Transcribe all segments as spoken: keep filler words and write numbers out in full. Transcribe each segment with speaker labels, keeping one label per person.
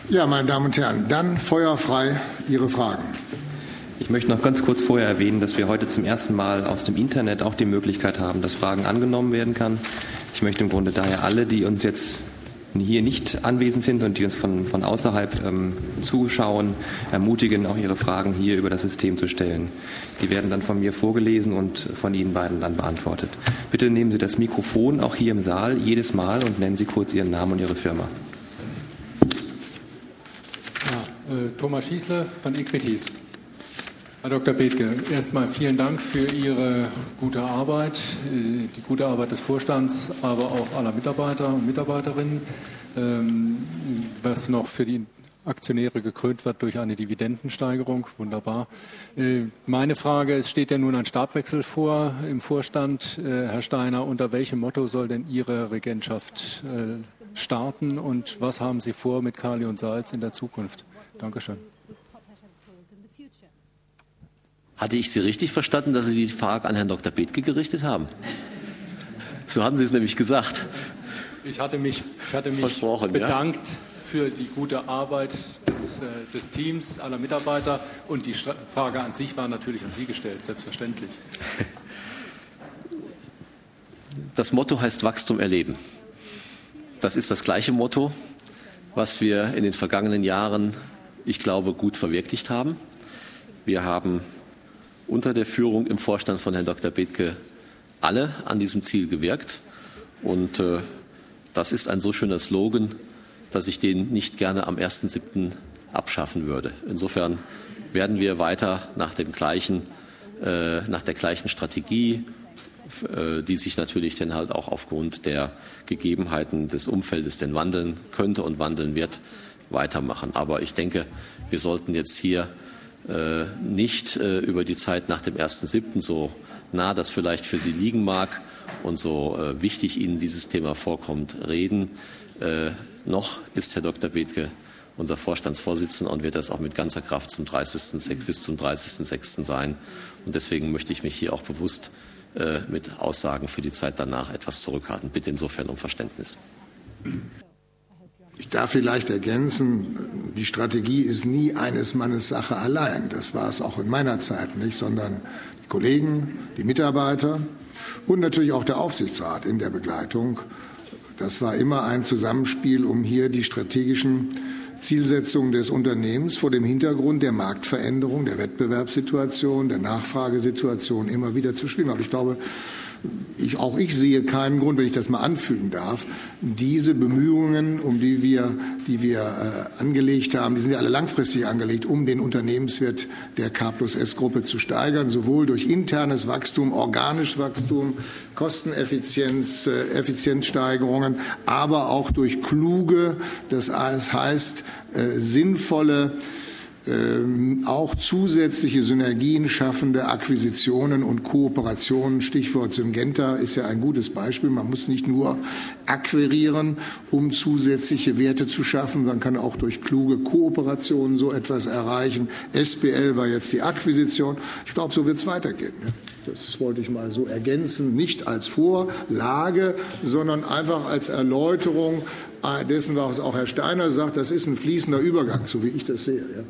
Speaker 1: Ja, meine Damen und Herren, dann feuerfrei Ihre Fragen.
Speaker 2: Ich möchte noch ganz kurz vorher erwähnen, dass wir heute zum ersten Mal aus dem Internet auch die Möglichkeit haben, dass Fragen angenommen werden kann. Ich möchte im Grunde daher alle, die uns jetzt hier nicht anwesend sind und die uns von, von außerhalb ähm, zuschauen, ermutigen, auch ihre Fragen hier über das System zu stellen. Die werden dann von mir vorgelesen und von Ihnen beiden dann beantwortet. Bitte nehmen Sie das Mikrofon auch hier im Saal jedes Mal und nennen Sie kurz Ihren Namen und Ihre Firma.
Speaker 3: Ja, äh, Thomas Schießle von Equities. Herr Doktor Bethke, erstmal vielen Dank für Ihre gute Arbeit, die gute Arbeit des Vorstands, aber auch aller Mitarbeiter und Mitarbeiterinnen, was noch für die Aktionäre gekrönt wird durch eine Dividendensteigerung. Wunderbar. Meine Frage, es steht ja nun ein Stabwechsel vor im Vorstand. Herr Steiner, unter welchem Motto soll denn Ihre Regentschaft starten und was haben Sie vor mit Kali und Salz in der Zukunft? Dankeschön.
Speaker 4: Hatte ich Sie richtig verstanden, dass Sie die Frage an Herrn Doktor Bethke gerichtet haben? So hatten Sie es nämlich gesagt.
Speaker 3: Ich hatte mich, ich hatte mich bedankt ja? für die gute Arbeit des, des Teams, aller Mitarbeiter. Und die Frage an sich war natürlich an Sie gestellt, selbstverständlich.
Speaker 4: Das Motto heißt Wachstum erleben. Das ist das gleiche Motto, was wir in den vergangenen Jahren, ich glaube, gut verwirklicht haben. Wir haben unter der Führung im Vorstand von Herrn Doktor Bethke alle an diesem Ziel gewirkt. Und äh, das ist ein so schöner Slogan, dass ich den nicht gerne am ersten siebten abschaffen würde. Insofern werden wir weiter nach dem gleichen, äh, nach der gleichen Strategie, äh, die sich natürlich dann halt auch aufgrund der Gegebenheiten des Umfeldes denn wandeln könnte und wandeln wird, weitermachen. Aber ich denke, wir sollten jetzt hier Äh, nicht äh, über die Zeit nach dem ersten siebten so nah das vielleicht für Sie liegen mag und so äh, wichtig Ihnen dieses Thema vorkommt, reden. Äh, noch ist Herr Doktor Bethke unser Vorstandsvorsitzender und wird das auch mit ganzer Kraft zum dreißigsten bis zum dreißigsten sechsten sein. Und deswegen möchte ich mich hier auch bewusst äh, mit Aussagen für die Zeit danach etwas zurückhalten. Bitte insofern um Verständnis.
Speaker 1: Ich darf vielleicht ergänzen, die Strategie ist nie eines Mannes Sache allein. Das war es auch in meiner Zeit nicht, sondern die Kollegen, die Mitarbeiter und natürlich auch der Aufsichtsrat in der Begleitung. Das war immer ein Zusammenspiel, um hier die strategischen Zielsetzungen des Unternehmens vor dem Hintergrund der Marktveränderung, der Wettbewerbssituation, der Nachfragesituation immer wieder zu stimmen. Aber ich glaube, Ich, auch ich sehe keinen Grund, wenn ich das mal anfügen darf, diese Bemühungen, um die wir, die wir äh, angelegt haben, die sind ja alle langfristig angelegt, um den Unternehmenswert der K plus S-Gruppe zu steigern, sowohl durch internes Wachstum, organisches Wachstum, Kosteneffizienz, äh, Effizienzsteigerungen, aber auch durch kluge, das heißt äh, sinnvolle, auch zusätzliche Synergien schaffende Akquisitionen und Kooperationen. Stichwort Syngenta ist ja ein gutes Beispiel. Man muss nicht nur akquirieren, um zusätzliche Werte zu schaffen. Man kann auch durch kluge Kooperationen so etwas erreichen. S B L war jetzt die Akquisition. Ich glaube, so wird es weitergehen. Das wollte ich mal so ergänzen, nicht als Vorlage, sondern einfach als Erläuterung dessen, was auch Herr Steiner sagt. Das ist ein fließender Übergang, so wie ich das sehe. Ja,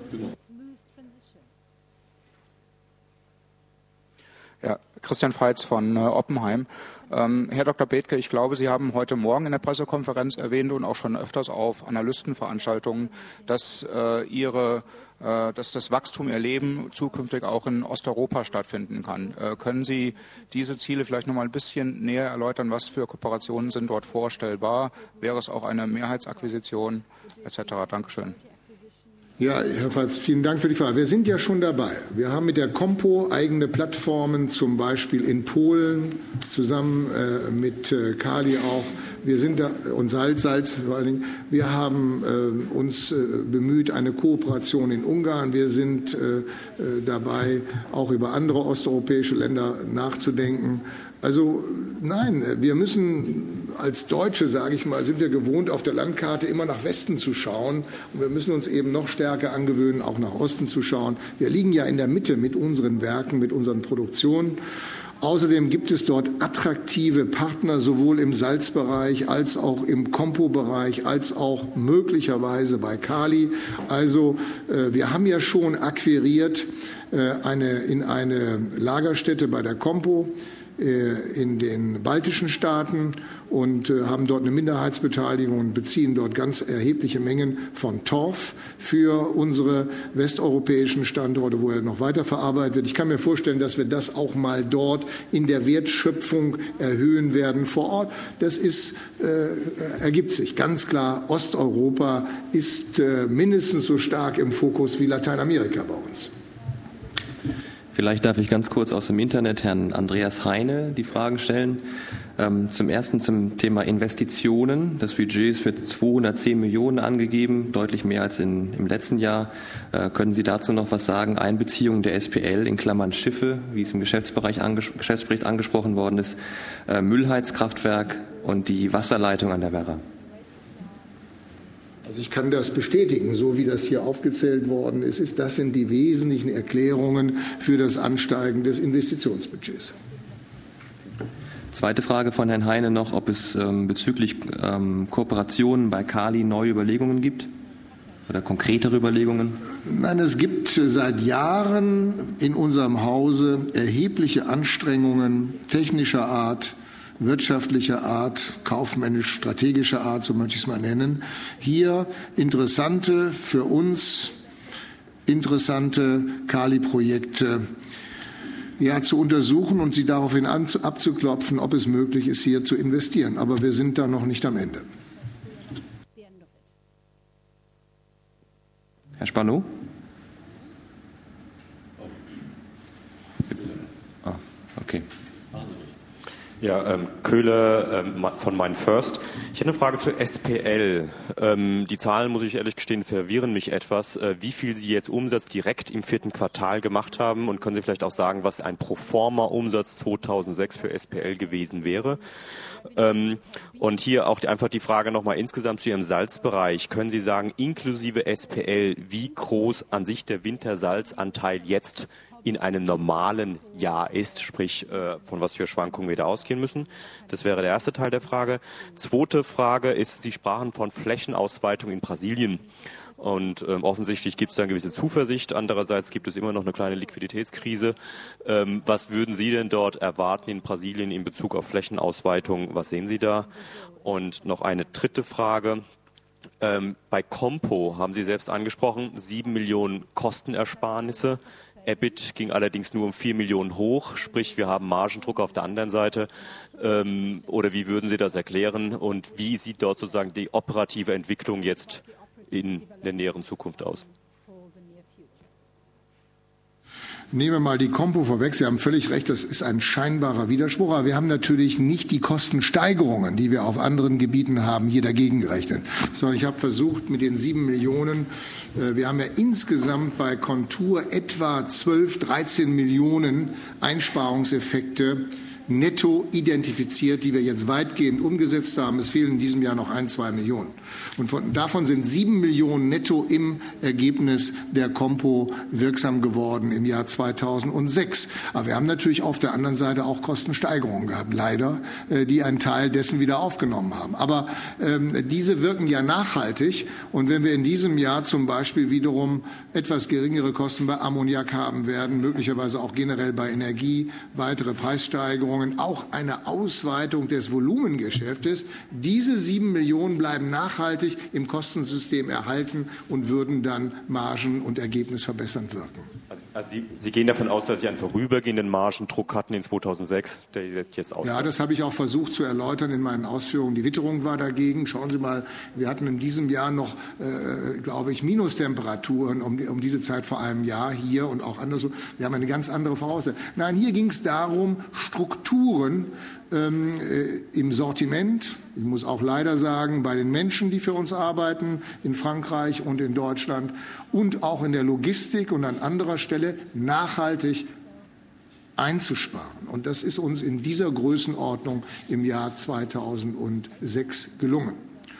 Speaker 5: ja Christian Veitz von äh, Oppenheim. Ähm, Herr Doktor Bethke, ich glaube, Sie haben heute Morgen in der Pressekonferenz erwähnt und auch schon öfters auf Analystenveranstaltungen, dass äh, Ihre dass das Wachstum erleben zukünftig auch in Osteuropa stattfinden kann. Äh, können Sie diese Ziele vielleicht noch mal ein bisschen näher erläutern? Was für Kooperationen sind dort vorstellbar? Wäre es auch eine Mehrheitsakquisition et cetera? Dankeschön.
Speaker 1: Ja, Herr Veitz, vielen Dank für die Frage. Wir sind ja schon dabei. Wir haben mit der Compo eigene Plattformen, zum Beispiel in Polen, zusammen äh, mit äh, Kali auch. Wir sind da, und Salz, Salz vor allen Dingen. Wir haben äh, uns äh, bemüht, eine Kooperation in Ungarn. Wir sind äh, dabei, auch über andere osteuropäische Länder nachzudenken. Also nein, wir müssen als Deutsche, sage ich mal, sind wir gewohnt, auf der Landkarte immer nach Westen zu schauen. Und wir müssen uns eben noch stärker angewöhnen, auch nach Osten zu schauen. Wir liegen ja in der Mitte mit unseren Werken, mit unseren Produktionen. Außerdem gibt es dort attraktive Partner, sowohl im Salzbereich als auch im Kompo-Bereich, als auch möglicherweise bei Kali. Also wir haben ja schon akquiriert eine, in eine Lagerstätte bei der Kompo in den baltischen Staaten und haben dort eine Minderheitsbeteiligung und beziehen dort ganz erhebliche Mengen von Torf für unsere westeuropäischen Standorte, wo er noch weiterverarbeitet wird. Ich kann mir vorstellen, dass wir das auch mal dort in der Wertschöpfung erhöhen werden vor Ort. Das ist, äh, ergibt sich ganz klar. Osteuropa ist äh, mindestens so stark im Fokus wie Lateinamerika bei uns.
Speaker 2: Vielleicht darf ich ganz kurz aus dem Internet Herrn Andreas Heine die Fragen stellen. Ähm, zum ersten zum Thema Investitionen. Das Budget ist für zweihundertzehn Millionen angegeben, deutlich mehr als in, im letzten Jahr. Äh, können Sie dazu noch was sagen? Einbeziehung der S P L in Klammern Schiffe, wie es im Geschäftsbereich anges- Geschäftsbericht angesprochen worden ist, äh, Müllheizkraftwerk und die Wasserleitung an der Werra.
Speaker 1: Also ich kann das bestätigen, so wie das hier aufgezählt worden ist, ist das sind die wesentlichen Erklärungen für das Ansteigen des Investitionsbudgets.
Speaker 2: Zweite Frage von Herrn Heine noch, ob es ähm, bezüglich ähm, Kooperationen bei Kali neue Überlegungen gibt oder konkretere Überlegungen?
Speaker 1: Nein, es gibt seit Jahren in unserem Hause erhebliche Anstrengungen technischer Art, wirtschaftlicher Art, kaufmännisch-strategischer Art, so möchte ich es mal nennen, hier interessante, für uns interessante Kali-Projekte ja, zu untersuchen und sie daraufhin abzuklopfen, ob es möglich ist, hier zu investieren. Aber wir sind da noch nicht am Ende.
Speaker 2: Herr Spanow? Ah, okay.
Speaker 6: Ja, ähm, Köhler ähm, von MindFirst. Ich hätte eine Frage zur S P L. Ähm, die Zahlen, muss ich ehrlich gestehen, verwirren mich etwas. Äh, wie viel Sie jetzt Umsatz direkt im vierten Quartal gemacht haben und können Sie vielleicht auch sagen, was ein Proforma-Umsatz zweitausendsechs für S P L gewesen wäre? Ähm, und hier auch die, einfach die Frage nochmal insgesamt zu Ihrem Salzbereich. Können Sie sagen, inklusive S P L, wie groß an sich der Wintersalzanteil jetzt in einem normalen Jahr ist, sprich äh, von was für Schwankungen wir da ausgehen müssen. Das wäre der erste Teil der Frage. Zweite Frage ist, Sie sprachen von Flächenausweitung in Brasilien. Und ähm, offensichtlich gibt es da eine gewisse Zuversicht. Andererseits gibt es immer noch eine kleine Liquiditätskrise. Ähm, was würden Sie denn dort erwarten in Brasilien in Bezug auf Flächenausweitung? Was sehen Sie da? Und noch eine dritte Frage. Ähm, bei Compo haben Sie selbst angesprochen, sieben Millionen Kostenersparnisse. E B I T ging allerdings nur um vier Millionen hoch, sprich wir haben Margendruck auf der anderen Seite. Ähm, oder wie würden Sie das erklären und wie sieht dort sozusagen die operative Entwicklung jetzt in der näheren Zukunft aus?
Speaker 1: Nehmen wir mal die Compo vorweg. Sie haben völlig recht, das ist ein scheinbarer Widerspruch. Aber wir haben natürlich nicht die Kostensteigerungen, die wir auf anderen Gebieten haben, hier dagegen gerechnet. Sondern ich habe versucht, mit den sieben Millionen, äh, wir haben ja insgesamt bei Kontur etwa zwölf, dreizehn Millionen Einsparungseffekte netto identifiziert, die wir jetzt weitgehend umgesetzt haben. Es fehlen in diesem Jahr noch ein, zwei Millionen. Und von, davon sind sieben Millionen netto im Ergebnis der Compo wirksam geworden im Jahr zweitausendsechs. Aber wir haben natürlich auf der anderen Seite auch Kostensteigerungen gehabt, leider, äh, die einen Teil dessen wieder aufgenommen haben. Aber ähm, diese wirken ja nachhaltig. Und wenn wir in diesem Jahr zum Beispiel wiederum etwas geringere Kosten bei Ammoniak haben werden, möglicherweise auch generell bei Energie, weitere Preissteigerungen, auch eine Ausweitung des Volumengeschäftes. Diese sieben Millionen bleiben nachhaltig im Kostensystem erhalten und würden dann margen- und ergebnisverbessernd wirken.
Speaker 6: Also, also Sie, Sie gehen davon aus, dass Sie einen vorübergehenden Margendruck hatten in zweitausendsechs, der jetzt ausfällt?
Speaker 1: Ja, das habe ich auch versucht zu erläutern in meinen Ausführungen. Die Witterung war dagegen. Schauen Sie mal, wir hatten in diesem Jahr noch, äh, glaube ich, Minustemperaturen um, um diese Zeit vor einem Jahr hier und auch anderswo. Wir haben eine ganz andere Voraussetzung. Nein, hier ging es darum, Strukturen ähm, äh, im Sortiment, ich muss auch leider sagen, bei den Menschen, die für uns arbeiten, in Frankreich und in Deutschland und auch in der Logistik und an anderer Stelle nachhaltig einzusparen. Und das ist uns in dieser Größenordnung im Jahr zweitausendsechs gelungen.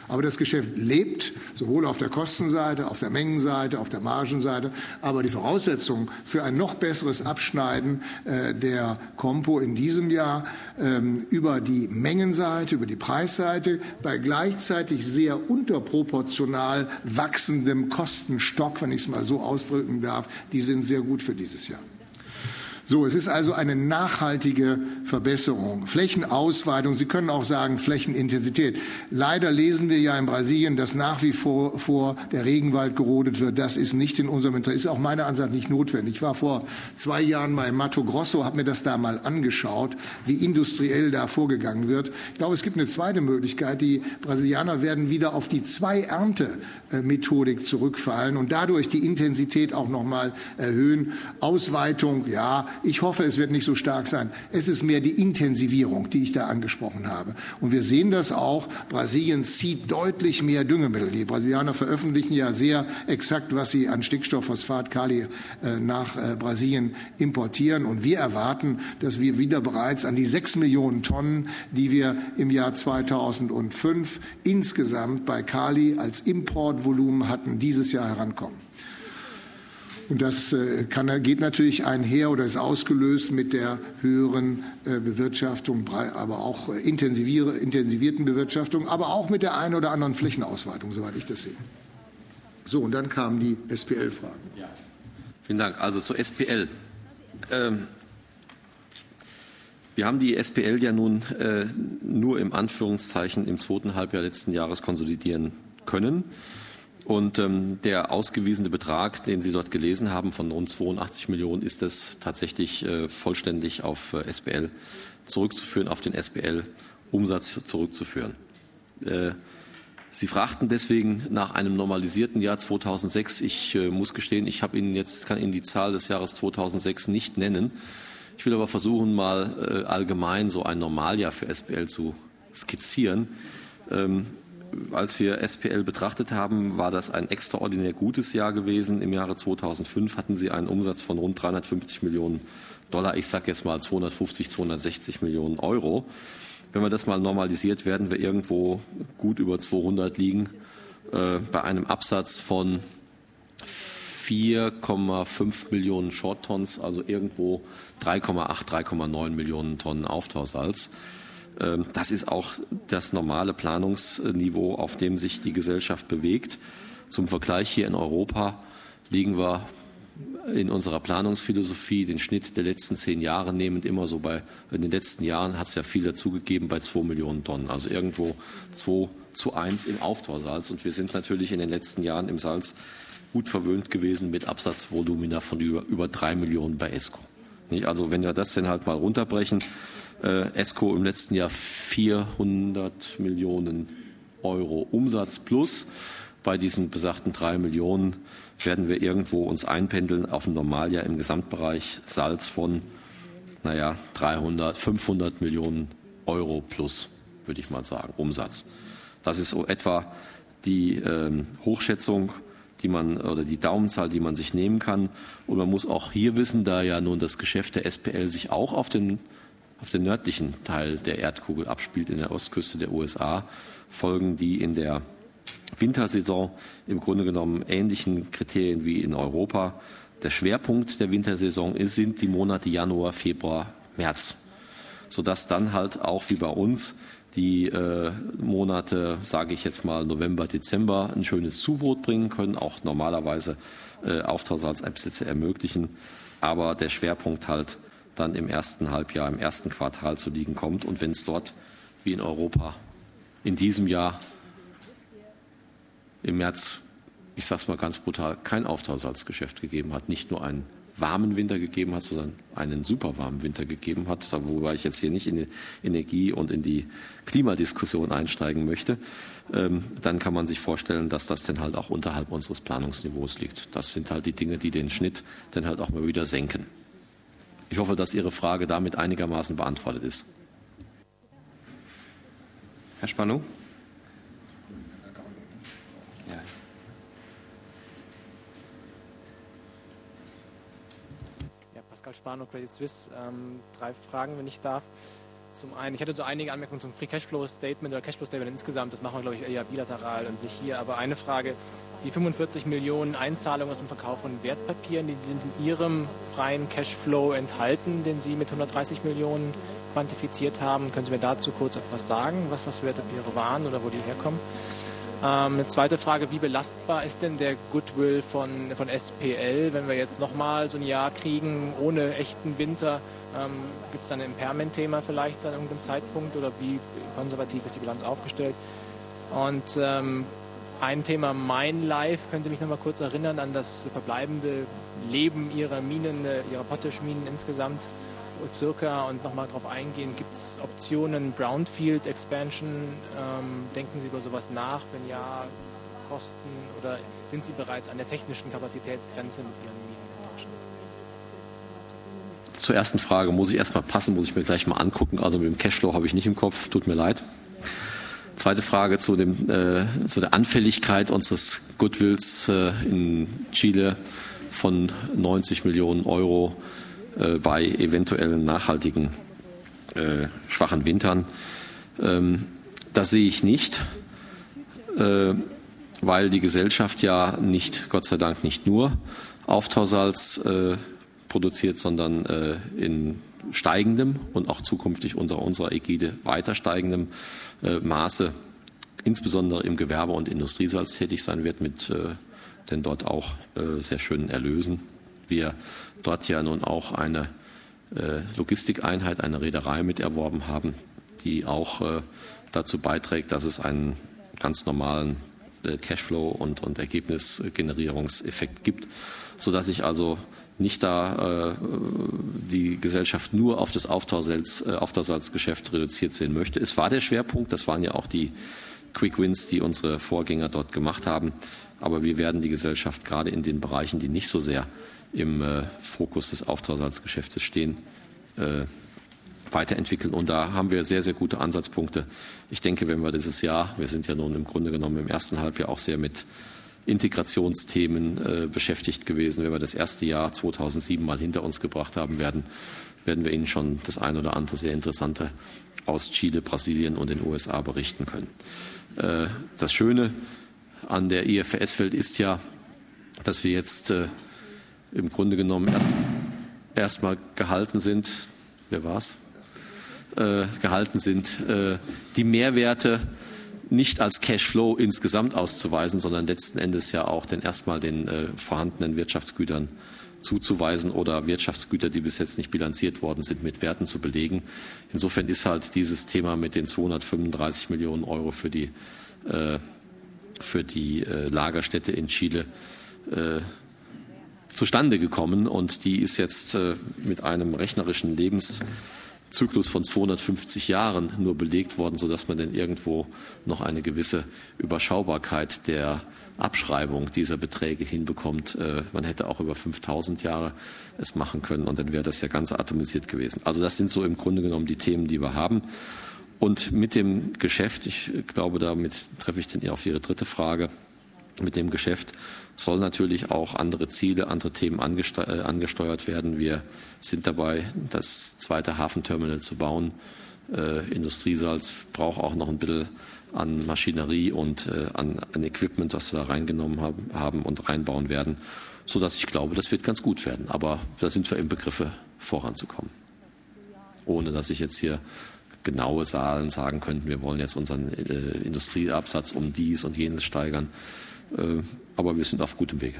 Speaker 1: Aber das Geschäft lebt, sowohl auf der Kostenseite, auf der Mengenseite, auf der Margenseite. Aber die Voraussetzungen für ein noch besseres Abschneiden äh, der Compo in diesem Jahr ähm, über die Mengenseite, über die Preisseite, bei gleichzeitig sehr unterproportional wachsendem Kostenstock, wenn ich es mal so ausdrücken darf, die sind sehr gut für dieses Jahr. So, es ist also eine nachhaltige Verbesserung. Flächenausweitung, Sie können auch sagen Flächenintensität. Leider lesen wir ja in Brasilien, dass nach wie vor, vor der Regenwald gerodet wird. Das ist nicht in unserem Interesse, ist auch meiner Ansicht nach nicht notwendig. Ich war vor zwei Jahren mal in Mato Grosso, habe mir das da mal angeschaut, wie industriell da vorgegangen wird. Ich glaube, es gibt eine zweite Möglichkeit. Die Brasilianer werden wieder auf die Zwei-Ernte-Methodik zurückfallen und dadurch die Intensität auch noch mal erhöhen. Ausweitung, ja, ich hoffe, es wird nicht so stark sein. Es ist mehr die Intensivierung, die ich da angesprochen habe. Und wir sehen das auch. Brasilien zieht deutlich mehr Düngemittel. Die Brasilianer veröffentlichen ja sehr exakt, was sie an Stickstoff, Phosphat, Kali äh, nach äh, Brasilien importieren. Und wir erwarten, dass wir wieder bereits an die sechs Millionen Tonnen, die wir im Jahr zweitausendfünf insgesamt bei Kali als Importvolumen hatten, dieses Jahr herankommen. Und das kann, geht natürlich einher oder ist ausgelöst mit der höheren Bewirtschaftung, aber auch intensivierten Bewirtschaftung, aber auch mit der einen oder anderen Flächenausweitung, soweit ich das sehe. So, und dann kamen die S P L-Fragen.
Speaker 4: Ja. Vielen Dank. Also zur S P L. Ähm, wir haben die S P L ja nun äh, nur im Anführungszeichen im zweiten Halbjahr letzten Jahres konsolidieren können. Und ähm, der ausgewiesene Betrag, den Sie dort gelesen haben, von rund zweiundachtzig Millionen, ist es tatsächlich äh, vollständig auf äh, S P L zurückzuführen, auf den S P L-Umsatz zurückzuführen. Äh, Sie fragten deswegen nach einem normalisierten Jahr zweitausendsechs. Ich äh, muss gestehen, ich habe Ihnen jetzt, kann Ihnen die Zahl des Jahres zweitausendsechs nicht nennen. Ich will aber versuchen, mal äh, allgemein so ein Normaljahr für S P L zu skizzieren. Ähm, Als wir S P L betrachtet haben, war das ein extraordinär gutes Jahr gewesen. Im Jahre zweitausendfünf hatten sie einen Umsatz von rund dreihundertfünfzig Millionen Dollar. Ich sage jetzt mal zweihundertfünfzig, zweihundertsechzig Millionen Euro. Wenn man das mal normalisiert, werden wir irgendwo gut über zweihundert liegen, äh, bei einem Absatz von vier Komma fünf Millionen Short-Tons, also irgendwo drei Komma acht, drei Komma neun Millionen Tonnen Auftausalz. Das ist auch das normale Planungsniveau, auf dem sich die Gesellschaft bewegt. Zum Vergleich hier in Europa liegen wir in unserer Planungsphilosophie den Schnitt der letzten zehn Jahre nehmend immer so bei, in den letzten Jahren hat es ja viel dazugegeben bei zwei Millionen Tonnen, also irgendwo zwei zu eins im Auftausalz. Und wir sind natürlich in den letzten Jahren im Salz gut verwöhnt gewesen mit Absatzvolumina von über, über drei Millionen bei ESCO. Also wenn wir das dann halt mal runterbrechen, Äh, ESCO im letzten Jahr vierhundert Millionen Euro Umsatz plus. Bei diesen besagten drei Millionen werden wir irgendwo uns einpendeln auf ein Normaljahr im Gesamtbereich Salz von, naja, dreihundert, fünfhundert Millionen Euro plus, würde ich mal sagen, Umsatz. Das ist so etwa die äh, Hochschätzung, die man, oder die Daumenzahl, die man sich nehmen kann. Und man muss auch hier wissen, da ja nun das Geschäft der S P L sich auch auf den auf den nördlichen Teil der Erdkugel abspielt, in der Ostküste der U S A, folgen die in der Wintersaison im Grunde genommen ähnlichen Kriterien wie in Europa. Der Schwerpunkt der Wintersaison ist, sind die Monate Januar, Februar, März, sodass dann halt auch wie bei uns die äh, Monate, sage ich jetzt mal November, Dezember, ein schönes Zubrot bringen können, auch normalerweise äh, Auftausalzeinsätze ermöglichen, aber der Schwerpunkt halt dann im ersten Halbjahr, im ersten Quartal zu liegen kommt. Und wenn es dort, wie in Europa, in diesem Jahr im März, ich sage es mal ganz brutal, kein Auftausalzgeschäft gegeben hat, nicht nur einen warmen Winter gegeben hat, sondern einen super warmen Winter gegeben hat, wobei ich jetzt hier nicht in die Energie- und in die Klimadiskussion einsteigen möchte, ähm, dann kann man sich vorstellen, dass das dann halt auch unterhalb unseres Planungsniveaus liegt. Das sind halt die Dinge, die den Schnitt dann halt auch mal wieder senken. Ich hoffe, dass Ihre Frage damit einigermaßen beantwortet ist.
Speaker 2: Herr Spanu? Ja.
Speaker 7: Ja, Pascal Spanu, Credit Suisse. Ähm, drei Fragen, wenn ich darf. Zum einen, ich hatte so einige Anmerkungen zum Free Cashflow Statement oder Cashflow Statement insgesamt. Das machen wir, glaube ich, eher bilateral und nicht hier. Aber eine Frage, die fünfundvierzig Millionen Einzahlungen aus dem Verkauf von Wertpapieren, die sind in Ihrem freien Cashflow enthalten, den Sie mit hundertdreißig Millionen quantifiziert haben. Können Sie mir dazu kurz etwas sagen, was das für Wertpapiere waren oder wo die herkommen? Ähm, eine zweite Frage, wie belastbar ist denn der Goodwill von, von S P L, wenn wir jetzt nochmal so ein Jahr kriegen ohne echten Winter? Ähm, Gibt es da ein Impairment-Thema vielleicht an irgendeinem Zeitpunkt oder wie konservativ ist die Bilanz aufgestellt? Und ähm, ein Thema MineLife, können Sie mich noch mal kurz erinnern an das verbleibende Leben Ihrer Minen, Ihrer Potash-Minen insgesamt, circa, und noch mal darauf eingehen, gibt es Optionen, Brownfield Expansion, ähm, denken Sie über sowas nach, wenn ja, Kosten, oder sind Sie bereits an der technischen Kapazitätsgrenze mit Ihren Minen?
Speaker 4: Zur ersten Frage muss ich erstmal passen, muss ich mir gleich mal angucken. Also mit dem Cashflow habe ich nicht im Kopf, tut mir leid. Zweite Frage zu, dem, äh, zu der Anfälligkeit unseres Goodwills äh, in Chile von neunzig Millionen Euro äh, bei eventuellen nachhaltigen äh, schwachen Wintern. Ähm, das sehe ich nicht, äh, weil die Gesellschaft ja nicht, Gott sei Dank, nicht nur Auftausalz äh, produziert, sondern äh, in steigendem und auch zukünftig unter unserer Ägide weiter steigendem äh, Maße, insbesondere im Gewerbe- und Industriesalz tätig sein wird, mit äh, denn dort auch äh, sehr schönen Erlösen. Wir dort ja nun auch eine äh, Logistikeinheit, eine Reederei mit erworben haben, die auch äh, dazu beiträgt, dass es einen ganz normalen äh, Cashflow und, und Ergebnisgenerierungseffekt gibt, sodass ich also nicht da äh, die Gesellschaft nur auf das Auftausalz, äh, Auftausalzgeschäft reduziert sehen möchte. Es war der Schwerpunkt, das waren ja auch die Quick Wins, die unsere Vorgänger dort gemacht haben. Aber wir werden die Gesellschaft gerade in den Bereichen, die nicht so sehr im äh, Fokus des Auftausalzgeschäftes stehen, äh, weiterentwickeln. Und da haben wir sehr, sehr gute Ansatzpunkte. Ich denke, wenn wir dieses Jahr, wir sind ja nun im Grunde genommen im ersten Halbjahr auch sehr mit Integrationsthemen äh, beschäftigt gewesen. Wenn wir das erste Jahr zweitausendsieben mal hinter uns gebracht haben werden, werden wir Ihnen schon das ein oder andere sehr Interessante aus Chile, Brasilien und den U S A berichten können. Äh, das Schöne an der I F R S-Welt ist ja, dass wir jetzt äh, im Grunde genommen erst erstmal gehalten sind, wer war's? Äh, gehalten sind, äh, die Mehrwerte nicht als Cashflow insgesamt auszuweisen, sondern letzten Endes ja auch den erstmal den äh, vorhandenen Wirtschaftsgütern zuzuweisen oder Wirtschaftsgüter, die bis jetzt nicht bilanziert worden sind, mit Werten zu belegen. Insofern ist halt dieses Thema mit den zweihundertfünfunddreißig Millionen Euro für die, äh, für die äh, Lagerstätte in Chile äh, zustande gekommen, und die ist jetzt äh, mit einem rechnerischen Lebens Zyklus von zweihundertfünfzig Jahren nur belegt worden, sodass man dann irgendwo noch eine gewisse Überschaubarkeit der Abschreibung dieser Beträge hinbekommt. Man hätte auch über fünftausend Jahre es machen können, und dann wäre das ja ganz atomisiert gewesen. Also das sind so im Grunde genommen die Themen, die wir haben. Und mit dem Geschäft, ich glaube, damit treffe ich dann auf Ihre dritte Frage, mit dem Geschäft soll natürlich auch andere Ziele, andere Themen angesteuert werden. Wir sind dabei, das zweite Hafenterminal zu bauen. Äh, Industriesalz braucht auch noch ein bisschen an Maschinerie und äh, an, an Equipment, das wir da reingenommen haben, haben und reinbauen werden, sodass ich glaube, das wird ganz gut werden. Aber da sind wir im Begriffe, voranzukommen. Ohne dass ich jetzt hier genaue Zahlen sagen könnte, wir wollen jetzt unseren äh, Industrieabsatz um dies und jenes steigern. Aber wir sind auf gutem Wege.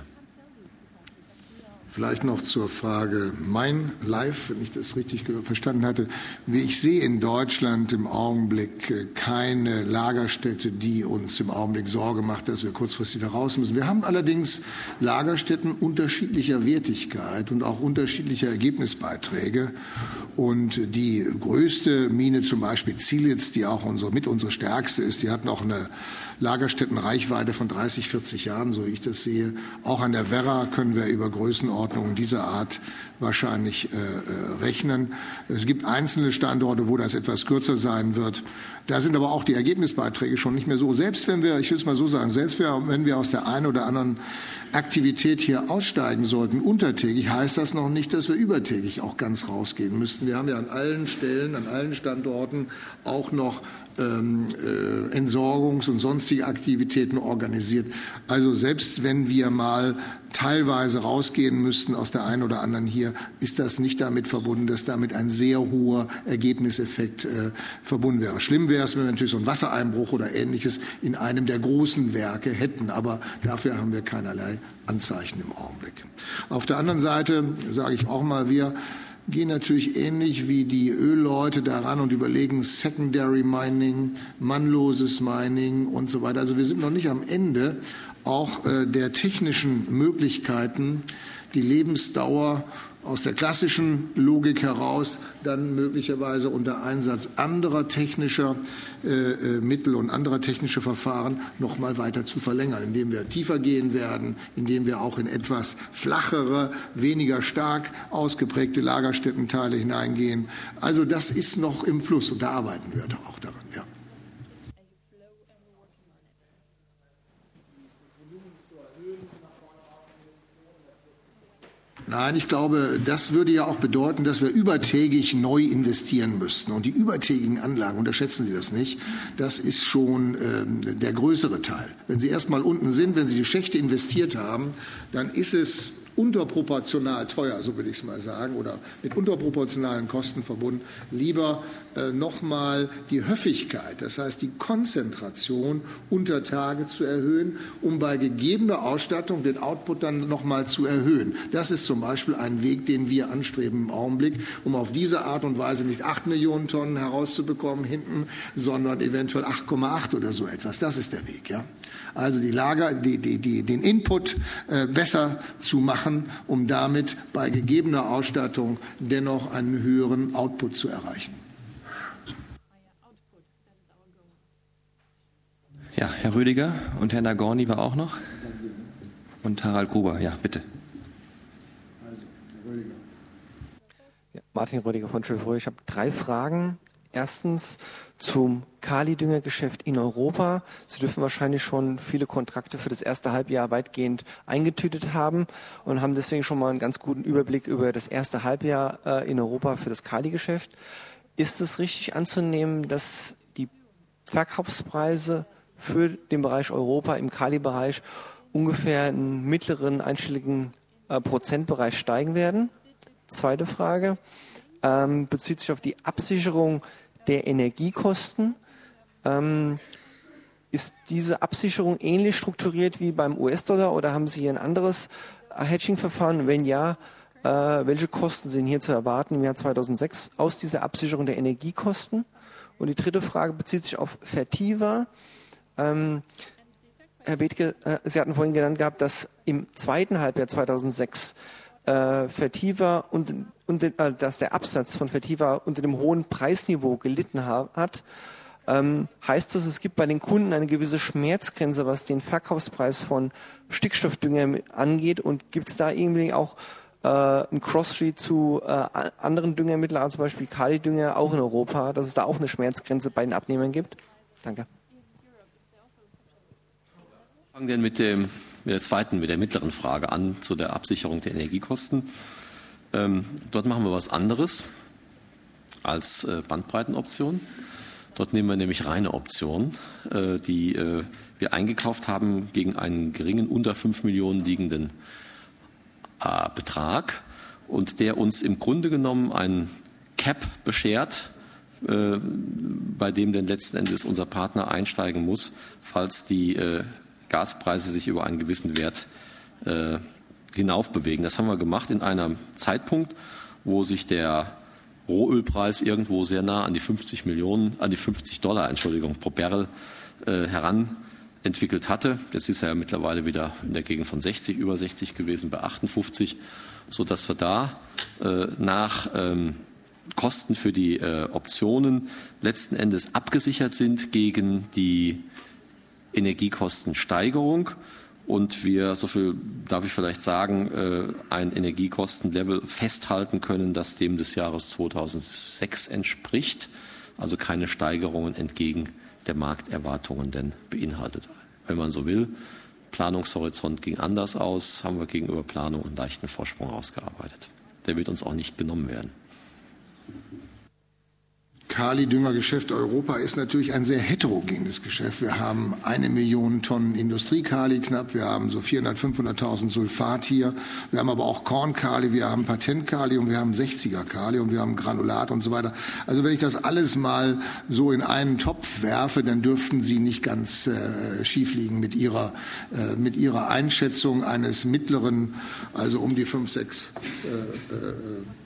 Speaker 1: Vielleicht noch zur Frage MineLife, wenn ich das richtig verstanden hatte. Wie ich sehe in Deutschland im Augenblick keine Lagerstätte, die uns im Augenblick Sorge macht, dass wir kurzfristig da raus müssen. Wir haben allerdings Lagerstätten unterschiedlicher Wertigkeit und auch unterschiedlicher Ergebnisbeiträge. Und die größte Mine, zum Beispiel Zielitz, die auch unsere, mit unsere stärkste ist, die hat noch eine Lagerstättenreichweite von dreißig, vierzig Jahren, so ich das sehe. Auch an der Werra können wir über Größenordnung Größenordnungen dieser Art wahrscheinlich äh, rechnen. Es gibt einzelne Standorte, wo das etwas kürzer sein wird. Da sind aber auch die Ergebnisbeiträge schon nicht mehr so. Selbst wenn wir, ich will es mal so sagen, selbst wenn wir aus der einen oder anderen Aktivität hier aussteigen sollten, untertägig, heißt das noch nicht, dass wir übertägig auch ganz rausgehen müssten. Wir haben ja an allen Stellen, an allen Standorten auch noch ähm, äh, Entsorgungs- und sonstige Aktivitäten organisiert. Also selbst wenn wir mal teilweise rausgehen müssten aus der einen oder anderen hier, ist das nicht damit verbunden, dass damit ein sehr hoher Ergebniseffekt äh, verbunden wäre. Schlimm wäre es, wenn wir natürlich so einen Wassereinbruch oder Ähnliches in einem der großen Werke hätten, aber dafür haben wir keinerlei Anzeichen im Augenblick. Auf der anderen Seite sage ich auch mal, wir gehen natürlich ähnlich wie die Ölleute daran und überlegen Secondary Mining, mannloses Mining und so weiter. Also wir sind noch nicht am Ende auch äh, der technischen Möglichkeiten, die Lebensdauer aus der klassischen Logik heraus dann möglicherweise unter Einsatz anderer technischer äh, Mittel und anderer technischer Verfahren noch mal weiter zu verlängern, indem wir tiefer gehen werden, indem wir auch in etwas flachere, weniger stark ausgeprägte Lagerstättenteile hineingehen. Also das ist noch im Fluss und da arbeiten wir auch daran. Ja. Nein, ich glaube, das würde ja auch bedeuten, dass wir übertägig neu investieren müssten. Und die übertägigen Anlagen, unterschätzen Sie das nicht, das ist schon äh, der größere Teil. Wenn Sie erst mal unten sind, wenn Sie die Schächte investiert haben, dann ist es unterproportional teuer, so will ich es mal sagen, oder mit unterproportionalen Kosten verbunden, lieber äh, nochmal die Höfigkeit, das heißt die Konzentration unter Tage zu erhöhen, um bei gegebener Ausstattung den Output dann nochmal zu erhöhen. Das ist zum Beispiel ein Weg, den wir anstreben im Augenblick, um auf diese Art und Weise nicht acht Millionen Tonnen herauszubekommen hinten, sondern eventuell acht Komma acht oder so etwas. Das ist der Weg, ja. Also die Lager, die, die, die, den Input äh, besser zu machen, um damit bei gegebener Ausstattung dennoch einen höheren Output zu erreichen.
Speaker 2: Ja, Herr Rüdiger und Herr Nagorny war auch noch. Und Harald Gruber, ja, bitte.
Speaker 8: Also, Herr Rüdiger. Ja, Martin Rüdiger von Cheuvreux. Ich habe drei Fragen. Erstens zum Kali-Düngergeschäft in Europa. Sie dürfen wahrscheinlich schon viele Kontrakte für das erste Halbjahr weitgehend eingetütet haben und haben deswegen schon mal einen ganz guten Überblick über das erste Halbjahr äh, in Europa für das Kali-Geschäft. Ist es richtig anzunehmen, dass die Verkaufspreise für den Bereich Europa im Kali-Bereich ungefähr einen mittleren einstelligen äh, Prozentbereich steigen werden? Zweite Frage ähm, bezieht sich auf die Absicherung der Energiekosten. Ähm, ist diese Absicherung ähnlich strukturiert wie beim U S-Dollar oder haben Sie hier ein anderes Hedging-Verfahren? Wenn ja, äh, welche Kosten sind hier zu erwarten im Jahr zweitausendsechs aus dieser Absicherung der Energiekosten? Und die dritte Frage bezieht sich auf Fertiva. Ähm, Herr Bethke, äh, Sie hatten vorhin genannt gehabt, dass im zweiten Halbjahr zweitausendsechs äh, Fertiva und, und äh, dass der Absatz von Fertiva unter dem hohen Preisniveau gelitten ha- hat. Ähm, heißt das, es gibt bei den Kunden eine gewisse Schmerzgrenze, was den Verkaufspreis von Stickstoffdünger angeht? Und gibt es da irgendwie auch äh, ein Cross-Street zu äh, anderen Düngermitteln, also zum Beispiel Kali-Dünger, auch in Europa, dass es da auch eine Schmerzgrenze bei den Abnehmern gibt? Danke.
Speaker 4: Fangen wir mit, dem, mit der zweiten, mit der mittleren Frage an, zu der Absicherung der Energiekosten. Ähm, dort machen wir was anderes als äh, Bandbreitenoption. Dort nehmen wir nämlich reine Optionen, äh, die äh, wir eingekauft haben gegen einen geringen, unter fünf Millionen liegenden äh, Betrag und der uns im Grunde genommen einen Cap beschert, äh, bei dem denn letzten Endes unser Partner einsteigen muss, falls die äh, Gaspreise sich über einen gewissen Wert äh, hinaufbewegen. Das haben wir gemacht in einem Zeitpunkt, wo sich der Rohölpreis irgendwo sehr nah an die fünfzig Millionen, an die fünfzig Dollar, Entschuldigung, pro Barrel äh, heran entwickelt hatte. Jetzt ist er ja mittlerweile wieder in der Gegend von sechzig, über sechzig gewesen, bei achtundfünfzig, so dass wir da äh, nach ähm, Kosten für die äh, Optionen letzten Endes abgesichert sind gegen die Energiekostensteigerung und wir, so viel darf ich vielleicht sagen, ein Energiekostenlevel festhalten können, das dem des Jahres zweitausendsechs entspricht, also keine Steigerungen entgegen der Markterwartungen denn beinhaltet. Wenn man so will, Planungshorizont ging anders aus, haben wir gegenüber Planung einen leichten Vorsprung ausgearbeitet. Der wird uns auch nicht genommen werden.
Speaker 1: Kali-Düngergeschäft Europa ist natürlich ein sehr heterogenes Geschäft. Wir haben eine Million Tonnen Industriekali knapp, wir haben so vierhundert, fünfhunderttausend Sulfat hier, wir haben aber auch Kornkali, wir haben Patentkali und wir haben sechziger Kali und wir haben Granulat und so weiter. Also wenn ich das alles mal so in einen Topf werfe, dann dürften Sie nicht ganz äh, schief liegen mit Ihrer, äh, mit Ihrer Einschätzung eines mittleren, also um die fünf, sechs äh, äh,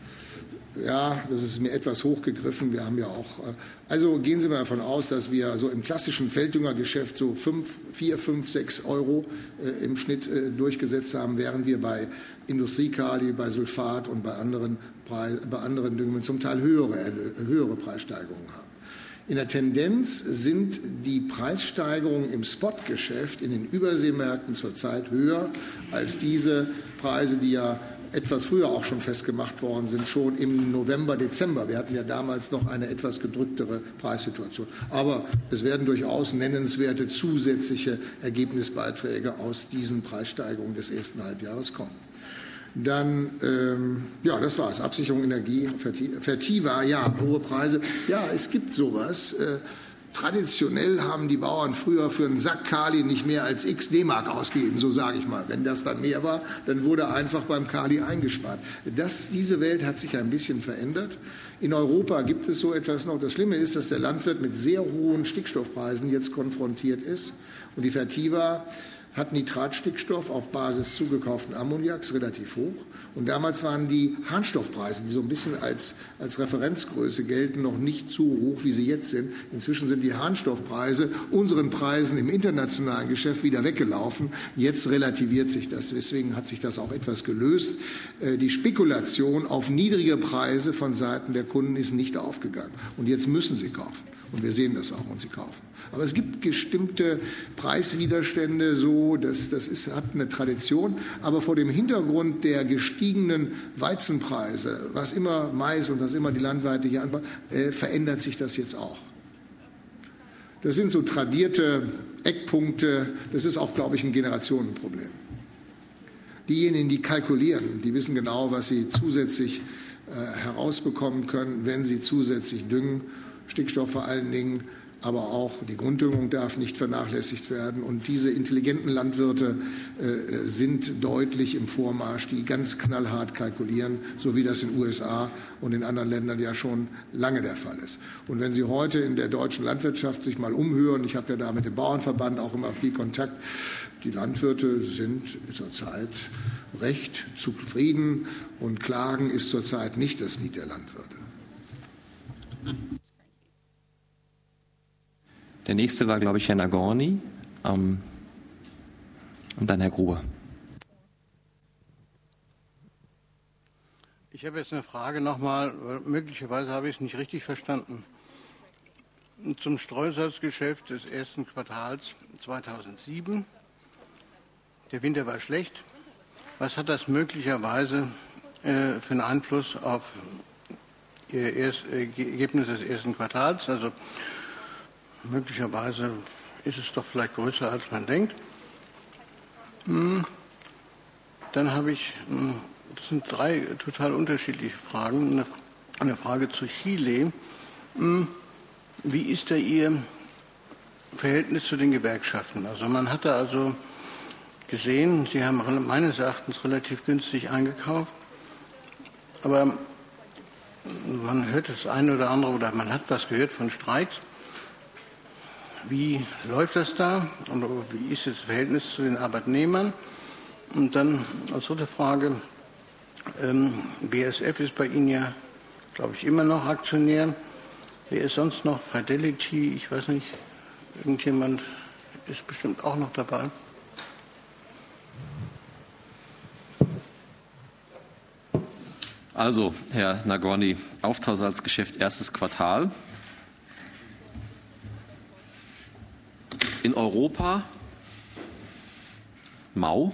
Speaker 1: ja, das ist mir etwas hochgegriffen. Wir haben ja auch, also gehen Sie mal davon aus, dass wir so im klassischen Felddüngergeschäft so fünf, vier, fünf, sechs Euro äh, im Schnitt äh, durchgesetzt haben, während wir bei Industriekali, bei Sulfat und bei anderen, Preis, bei anderen Düngungen zum Teil höhere, äh, höhere Preissteigerungen haben. In der Tendenz sind die Preissteigerungen im Spotgeschäft in den Überseemärkten zurzeit höher als diese Preise, die ja etwas früher auch schon festgemacht worden sind, schon im November, Dezember. Wir hatten ja damals noch eine etwas gedrücktere Preissituation. Aber es werden durchaus nennenswerte zusätzliche Ergebnisbeiträge aus diesen Preissteigerungen des ersten Halbjahres kommen. Dann, ähm, ja, das war's. Absicherung, Energie, Fertiva, ja, hohe Preise. Ja, es gibt sowas. Äh, Traditionell haben die Bauern früher für einen Sack Kali nicht mehr als x D-Mark ausgegeben, so sage ich mal. Wenn das dann mehr war, dann wurde einfach beim Kali eingespart. Das, diese Welt hat sich ein bisschen verändert. In Europa gibt es so etwas noch. Das Schlimme ist, dass der Landwirt mit sehr hohen Stickstoffpreisen jetzt konfrontiert ist. Und die Fertiva hat Nitratstickstoff auf Basis zugekauften Ammoniaks relativ hoch. Und damals waren die Harnstoffpreise, die so ein bisschen als, als Referenzgröße gelten, noch nicht so hoch, wie sie jetzt sind. Inzwischen sind die Harnstoffpreise unseren Preisen im internationalen Geschäft wieder weggelaufen. Jetzt relativiert sich das. Deswegen hat sich das auch etwas gelöst. Die Spekulation auf niedrige Preise von Seiten der Kunden ist nicht aufgegangen. Und jetzt müssen sie kaufen. Und wir sehen das auch, und sie kaufen. Aber es gibt bestimmte Preiswiderstände, so, das, das ist, hat eine Tradition. Aber vor dem Hintergrund der gestiegenen Weizenpreise, was immer Mais und was immer die Landwirte hier anbauen, äh, verändert sich das jetzt auch. Das sind so tradierte Eckpunkte. Das ist auch, glaube ich, ein Generationenproblem. Diejenigen, die kalkulieren, die wissen genau, was sie zusätzlich äh, herausbekommen können, wenn sie zusätzlich düngen. Stickstoff vor allen Dingen, aber auch die Grunddüngung darf nicht vernachlässigt werden. Und diese intelligenten Landwirte äh, sind deutlich im Vormarsch, die ganz knallhart kalkulieren, so wie das in den U S A und in anderen Ländern ja schon lange der Fall ist. Und wenn Sie heute in der deutschen Landwirtschaft sich mal umhören, ich habe ja da mit dem Bauernverband auch immer viel Kontakt, die Landwirte sind zurzeit recht zufrieden und Klagen ist zurzeit nicht das Lied der Landwirte.
Speaker 2: Der nächste war, glaube ich, Herr Nagorny ähm, und dann Herr Gruber.
Speaker 9: Ich habe jetzt eine Frage nochmal, möglicherweise habe ich es nicht richtig verstanden. Zum Streusalzgeschäft des ersten Quartals zweitausendsieben. Der Winter war schlecht. Was hat das möglicherweise äh, für einen Einfluss auf Ihr Erst, äh, Ergebnis des ersten Quartals? Also möglicherweise ist es doch vielleicht größer, als man denkt. Hm. Dann habe ich, hm, das sind drei total unterschiedliche Fragen. Eine, eine Frage zu Chile. Hm. Wie ist da Ihr Verhältnis zu den Gewerkschaften? Also man hatte also gesehen, Sie haben meines Erachtens relativ günstig eingekauft, aber man hört das eine oder andere oder man hat was gehört von Streiks. Wie läuft das da und wie ist das Verhältnis zu den Arbeitnehmern? Und dann als dritte Frage, ähm, B A S F ist bei Ihnen ja, glaube ich, immer noch Aktionär. Wer ist sonst noch? Fidelity, ich weiß nicht, irgendjemand ist bestimmt auch noch dabei.
Speaker 4: Also, Herr Nagorny, Auftausalzgeschäft erstes Quartal. In Europa mau.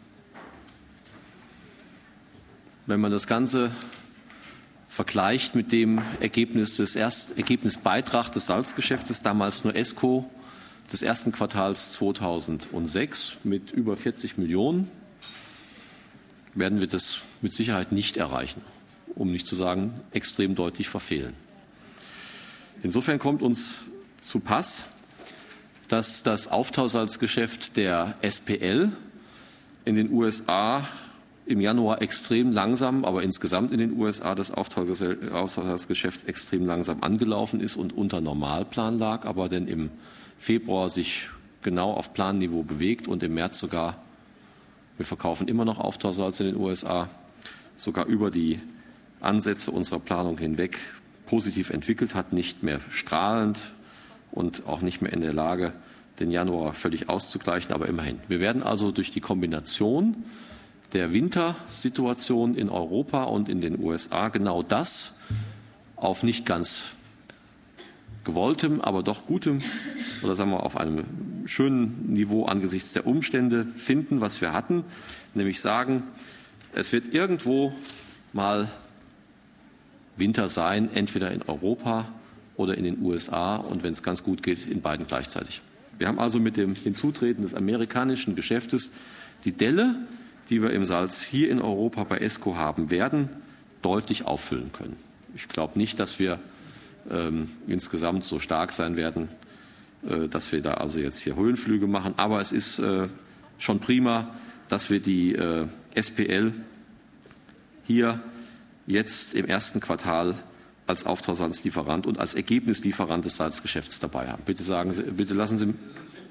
Speaker 4: Wenn man das Ganze vergleicht mit dem Ergebnis des Erst Ergebnisbeitrag des Salzgeschäftes, damals nur Esco, des ersten Quartals zweitausendsechs mit über vierzig Millionen, werden wir das mit Sicherheit nicht erreichen, um nicht zu sagen, extrem deutlich verfehlen. Insofern kommt uns zu Pass, dass das Auftausalzgeschäft der S P L in den U S A im Januar extrem langsam, aber insgesamt in den U S A das Auftausalzgeschäft extrem langsam angelaufen ist und unter Normalplan lag, aber dann im Februar sich genau auf Planniveau bewegt und im März sogar, wir verkaufen immer noch Auftausalz in den U S A, sogar über die Ansätze unserer Planung hinweg positiv entwickelt hat, nicht mehr strahlend und auch nicht mehr in der Lage, den Januar völlig auszugleichen, aber immerhin. Wir werden also durch die Kombination der Wintersituation in Europa und in den U S A genau das auf nicht ganz gewolltem, aber doch gutem oder sagen wir auf einem schönen Niveau angesichts der Umstände finden, was wir hatten, nämlich sagen, es wird irgendwo mal Winter sein, entweder in Europa oder in den U S A und wenn es ganz gut geht, in beiden gleichzeitig. Wir haben also mit dem Hinzutreten des amerikanischen Geschäftes die Delle, die wir im Salz hier in Europa bei Esco haben werden, deutlich auffüllen können. Ich glaube nicht, dass wir ähm, insgesamt so stark sein werden, äh, dass wir da also jetzt hier Höhenflüge machen. Aber es ist äh, schon prima, dass wir die äh, S P L hier jetzt im ersten Quartal als Auftausalzlieferant und als Ergebnislieferant des Salzgeschäfts dabei haben. Bitte sagen Sie, bitte lassen Sie.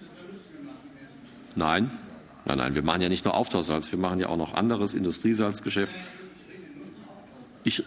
Speaker 4: Nein, nein, nein, wir machen ja nicht nur Auftausalz, wir machen ja auch noch anderes Industriesalzgeschäft. Ich,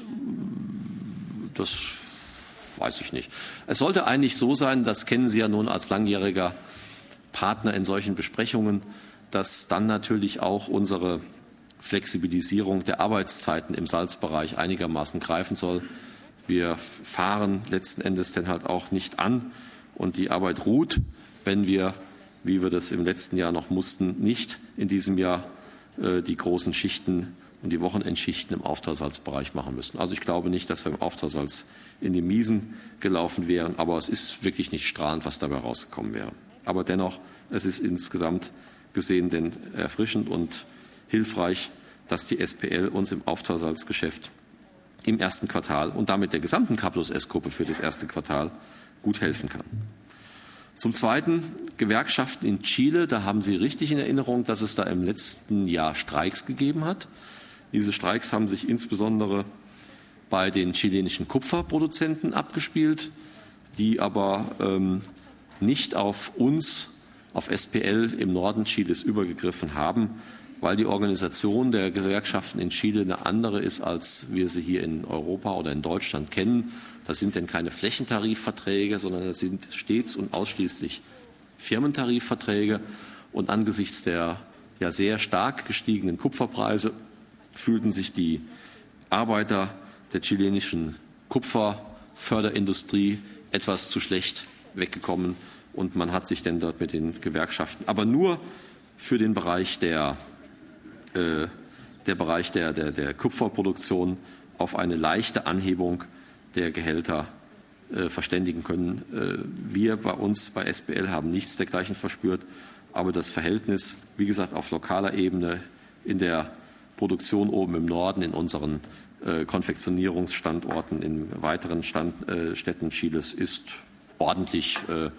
Speaker 4: das weiß ich nicht. Es sollte eigentlich so sein, das kennen Sie ja nun als langjähriger Partner in solchen Besprechungen, dass dann natürlich auch unsere Flexibilisierung der Arbeitszeiten im Salzbereich einigermaßen greifen soll. Wir fahren letzten Endes dann halt auch nicht an und die Arbeit ruht, wenn wir, wie wir das im letzten Jahr noch mussten, nicht in diesem Jahr äh, die großen Schichten und die Wochenendschichten im Auftausalzbereich machen müssen. Also ich glaube nicht, dass wir im Auftausalz in die Miesen gelaufen wären, aber es ist wirklich nicht strahlend, was dabei rausgekommen wäre. Aber dennoch, es ist insgesamt gesehen denn erfrischend und hilfreich, dass die S P L uns im Auftausalzgeschäft im ersten Quartal und damit der gesamten K plus S-Gruppe für das erste Quartal gut helfen kann. Zum Zweiten, Gewerkschaften in Chile. Da haben Sie richtig in Erinnerung, dass es da im letzten Jahr Streiks gegeben hat. Diese Streiks haben sich insbesondere bei den chilenischen Kupferproduzenten abgespielt, die aber ähm, nicht auf uns, auf S P L im Norden Chiles übergegriffen haben, weil die Organisation der Gewerkschaften in Chile eine andere ist, als wir sie hier in Europa oder in Deutschland kennen. Das sind denn keine Flächentarifverträge, sondern das sind stets und ausschließlich Firmentarifverträge. Und angesichts der ja sehr stark gestiegenen Kupferpreise fühlten sich die Arbeiter der chilenischen Kupferförderindustrie etwas zu schlecht weggekommen. Und man hat sich dann dort mit den Gewerkschaften, aber nur für den Bereich der der Bereich der, der, der Kupferproduktion auf eine leichte Anhebung der Gehälter äh, verständigen können. Äh, wir bei uns bei S P L haben nichts dergleichen verspürt, aber das Verhältnis, wie gesagt, auf lokaler Ebene in der Produktion oben im Norden, in unseren äh, Konfektionierungsstandorten, in weiteren Stand, äh, Städten Chiles ist ordentlich, äh,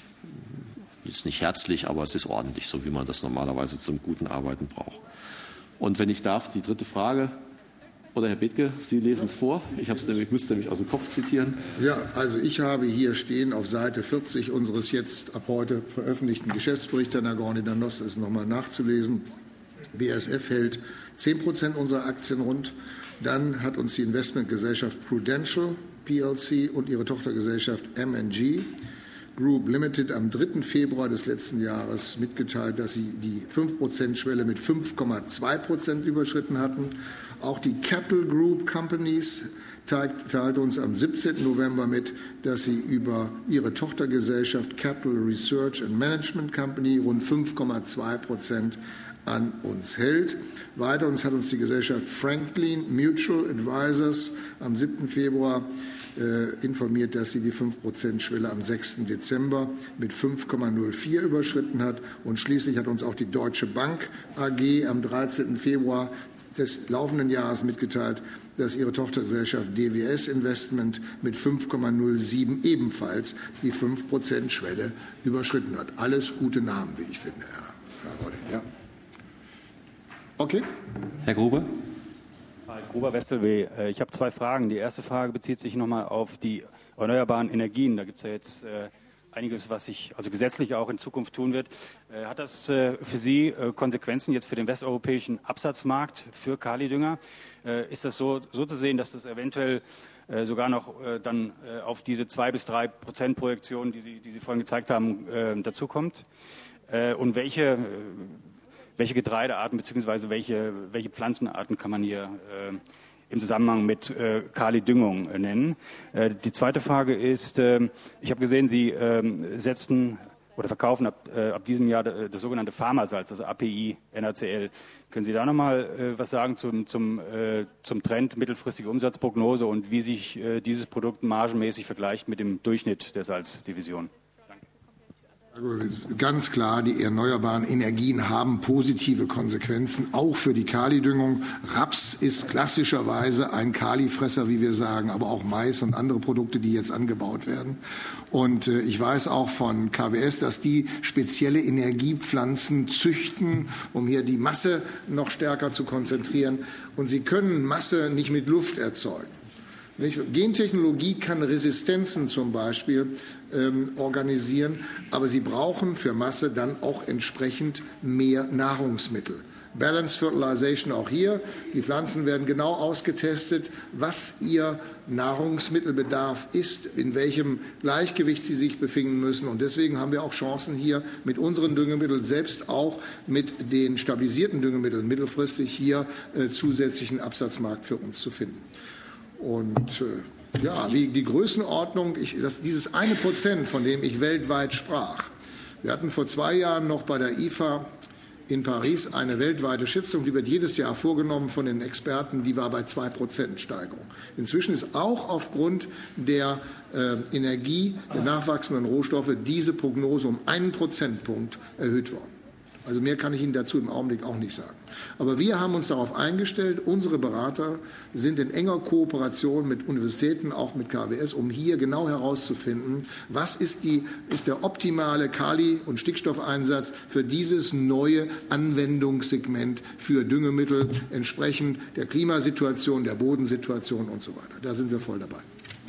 Speaker 4: ist nicht herzlich, aber es ist ordentlich, so wie man das normalerweise zum guten Arbeiten braucht. Und wenn ich darf, die dritte Frage. Oder Herr Bethke, Sie lesen es vor. Ich, hab's nämlich, ich müsste nämlich aus dem Kopf zitieren.
Speaker 1: Ja, also ich habe hier stehen auf Seite vierzig unseres jetzt ab heute veröffentlichten Geschäftsberichts, Herr Nagorny-Danos, ist nochmal nachzulesen. B A S F hält zehn Prozent unserer Aktien rund. Dann hat uns die Investmentgesellschaft Prudential P L C und ihre Tochtergesellschaft M and G Group Limited am dritten Februar des letzten Jahres mitgeteilt, dass sie die fünf Prozent Schwelle mit fünf Komma zwei Prozent überschritten hatten. Auch die Capital Group Companies teilte uns am siebzehnten November mit, dass sie über ihre Tochtergesellschaft Capital Research and Management Company rund fünf Komma zwei Prozent an uns hält. Weiter uns hat uns die Gesellschaft Franklin Mutual Advisors am siebten Februar äh, informiert, dass sie die fünf Prozent Schwelle am sechsten Dezember mit fünf Komma null vier überschritten hat. Und schließlich hat uns auch die Deutsche Bank A G am dreizehnten Februar des laufenden Jahres mitgeteilt, dass ihre Tochtergesellschaft D W S Investment mit fünf Komma null sieben ebenfalls die fünf Prozent Schwelle überschritten hat. Alles gute Namen, wie ich finde, Herr Roding. Ja. Okay.
Speaker 2: Herr Gruber.
Speaker 10: Herr Gruber, Westelweh. Ich habe zwei Fragen. Die erste Frage bezieht sich nochmal auf die erneuerbaren Energien. Da gibt es ja jetzt äh, einiges, was sich also gesetzlich auch in Zukunft tun wird. Äh, hat das äh, für Sie äh, Konsequenzen jetzt für den westeuropäischen Absatzmarkt für Kalidünger? Äh, ist das so, so zu sehen, dass das eventuell äh, sogar noch äh, dann äh, auf diese zwei bis drei Prozent Projektion, die Sie, die Sie vorhin gezeigt haben, äh, dazukommt? Äh, und welche äh, Welche Getreidearten bzw. welche, welche Pflanzenarten kann man hier äh, im Zusammenhang mit äh, Kalidüngung äh, nennen? Äh, die zweite Frage ist, äh, ich habe gesehen, Sie äh, setzen oder verkaufen ab, äh, ab diesem Jahr das, das sogenannte Pharmasalz, also A P I, N A C L. Können Sie da nochmal äh, was sagen zum, zum, äh, zum Trend, mittelfristige Umsatzprognose und wie sich äh, dieses Produkt margenmäßig vergleicht mit dem Durchschnitt der Salzdivision?
Speaker 1: Ganz klar, die erneuerbaren Energien haben positive Konsequenzen, auch für die Kalidüngung. Raps ist klassischerweise ein Kalifresser, wie wir sagen, aber auch Mais und andere Produkte, die jetzt angebaut werden. Und äh, ich weiß auch von K W S, dass die spezielle Energiepflanzen züchten, um hier die Masse noch stärker zu konzentrieren. Und sie können Masse nicht mit Luft erzeugen. Gentechnologie kann Resistenzen zum Beispiel ähm, organisieren, aber sie brauchen für Masse dann auch entsprechend mehr Nahrungsmittel. Balanced Fertilization auch hier. Die Pflanzen werden genau ausgetestet, was ihr Nahrungsmittelbedarf ist, in welchem Gleichgewicht sie sich befinden müssen. Und deswegen haben wir auch Chancen hier mit unseren Düngemitteln, selbst auch mit den stabilisierten Düngemitteln, mittelfristig hier äh, zusätzlichen Absatzmarkt für uns zu finden. Und äh, ja, wie die Größenordnung, ich, das, dieses eine Prozent, von dem ich weltweit sprach. Wir hatten vor zwei Jahren noch bei der I F A in Paris eine weltweite Schätzung, die wird jedes Jahr vorgenommen von den Experten, die war bei zwei Prozent Steigerung. Inzwischen ist auch aufgrund der äh, Energie, der nachwachsenden Rohstoffe, diese Prognose um einen Prozentpunkt erhöht worden. Also mehr kann ich Ihnen dazu im Augenblick auch nicht sagen. Aber wir haben uns darauf eingestellt, unsere Berater sind in enger Kooperation mit Universitäten, auch mit K W S, um hier genau herauszufinden, was ist, die, ist der optimale Kali- und Stickstoffeinsatz für dieses neue Anwendungssegment für Düngemittel, entsprechend der Klimasituation, der Bodensituation und so weiter. Da sind wir voll dabei.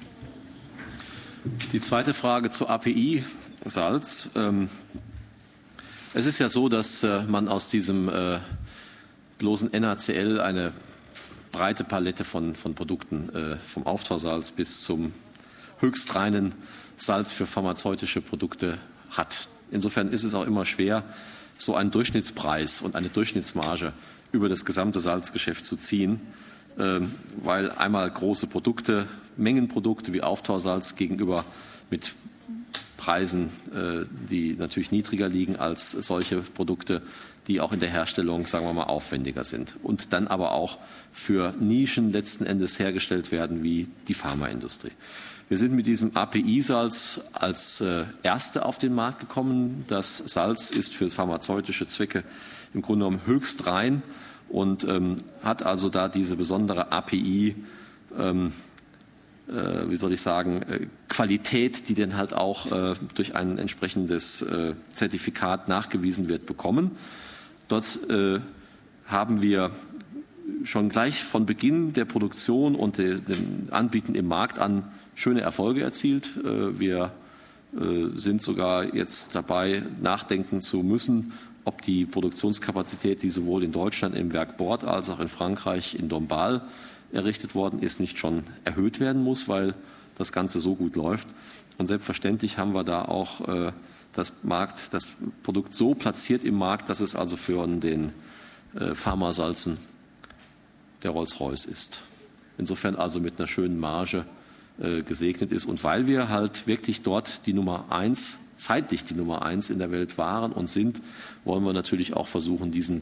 Speaker 4: Die zweite Frage zu A P I, Salz. Ähm Es ist ja so, dass äh, man aus diesem äh, bloßen N A C L eine breite Palette von, von Produkten, äh, vom Auftausalz bis zum höchstreinen Salz für pharmazeutische Produkte hat. Insofern ist es auch immer schwer, so einen Durchschnittspreis und eine Durchschnittsmarge über das gesamte Salzgeschäft zu ziehen, äh, weil einmal große Produkte, Mengenprodukte wie Auftausalz gegenüber mit Preisen, die natürlich niedriger liegen als solche Produkte, die auch in der Herstellung, sagen wir mal, aufwendiger sind und dann aber auch für Nischen letzten Endes hergestellt werden wie die Pharmaindustrie. Wir sind mit diesem A P I-Salz als Erste auf den Markt gekommen. Das Salz ist für pharmazeutische Zwecke im Grunde genommen höchst rein und ähm, hat also da diese besondere A P I ähm, wie soll ich sagen, Qualität, die dann halt auch durch ein entsprechendes Zertifikat nachgewiesen wird, bekommen. Dort haben wir schon gleich von Beginn der Produktion und dem Anbieten im Markt an schöne Erfolge erzielt. Wir sind sogar jetzt dabei, nachdenken zu müssen, ob die Produktionskapazität, die sowohl in Deutschland im Werk Bord als auch in Frankreich in Dombasle errichtet worden ist, nicht schon erhöht werden muss, weil das Ganze so gut läuft. Und selbstverständlich haben wir da auch äh, das, Markt, das Produkt so platziert im Markt, dass es also für den äh, Pharmasalzen der Rolls-Royce ist. Insofern also mit einer schönen Marge äh, gesegnet ist. Und weil wir halt wirklich dort die Nummer eins, zeitlich die Nummer eins in der Welt waren und sind, wollen wir natürlich auch versuchen, diesen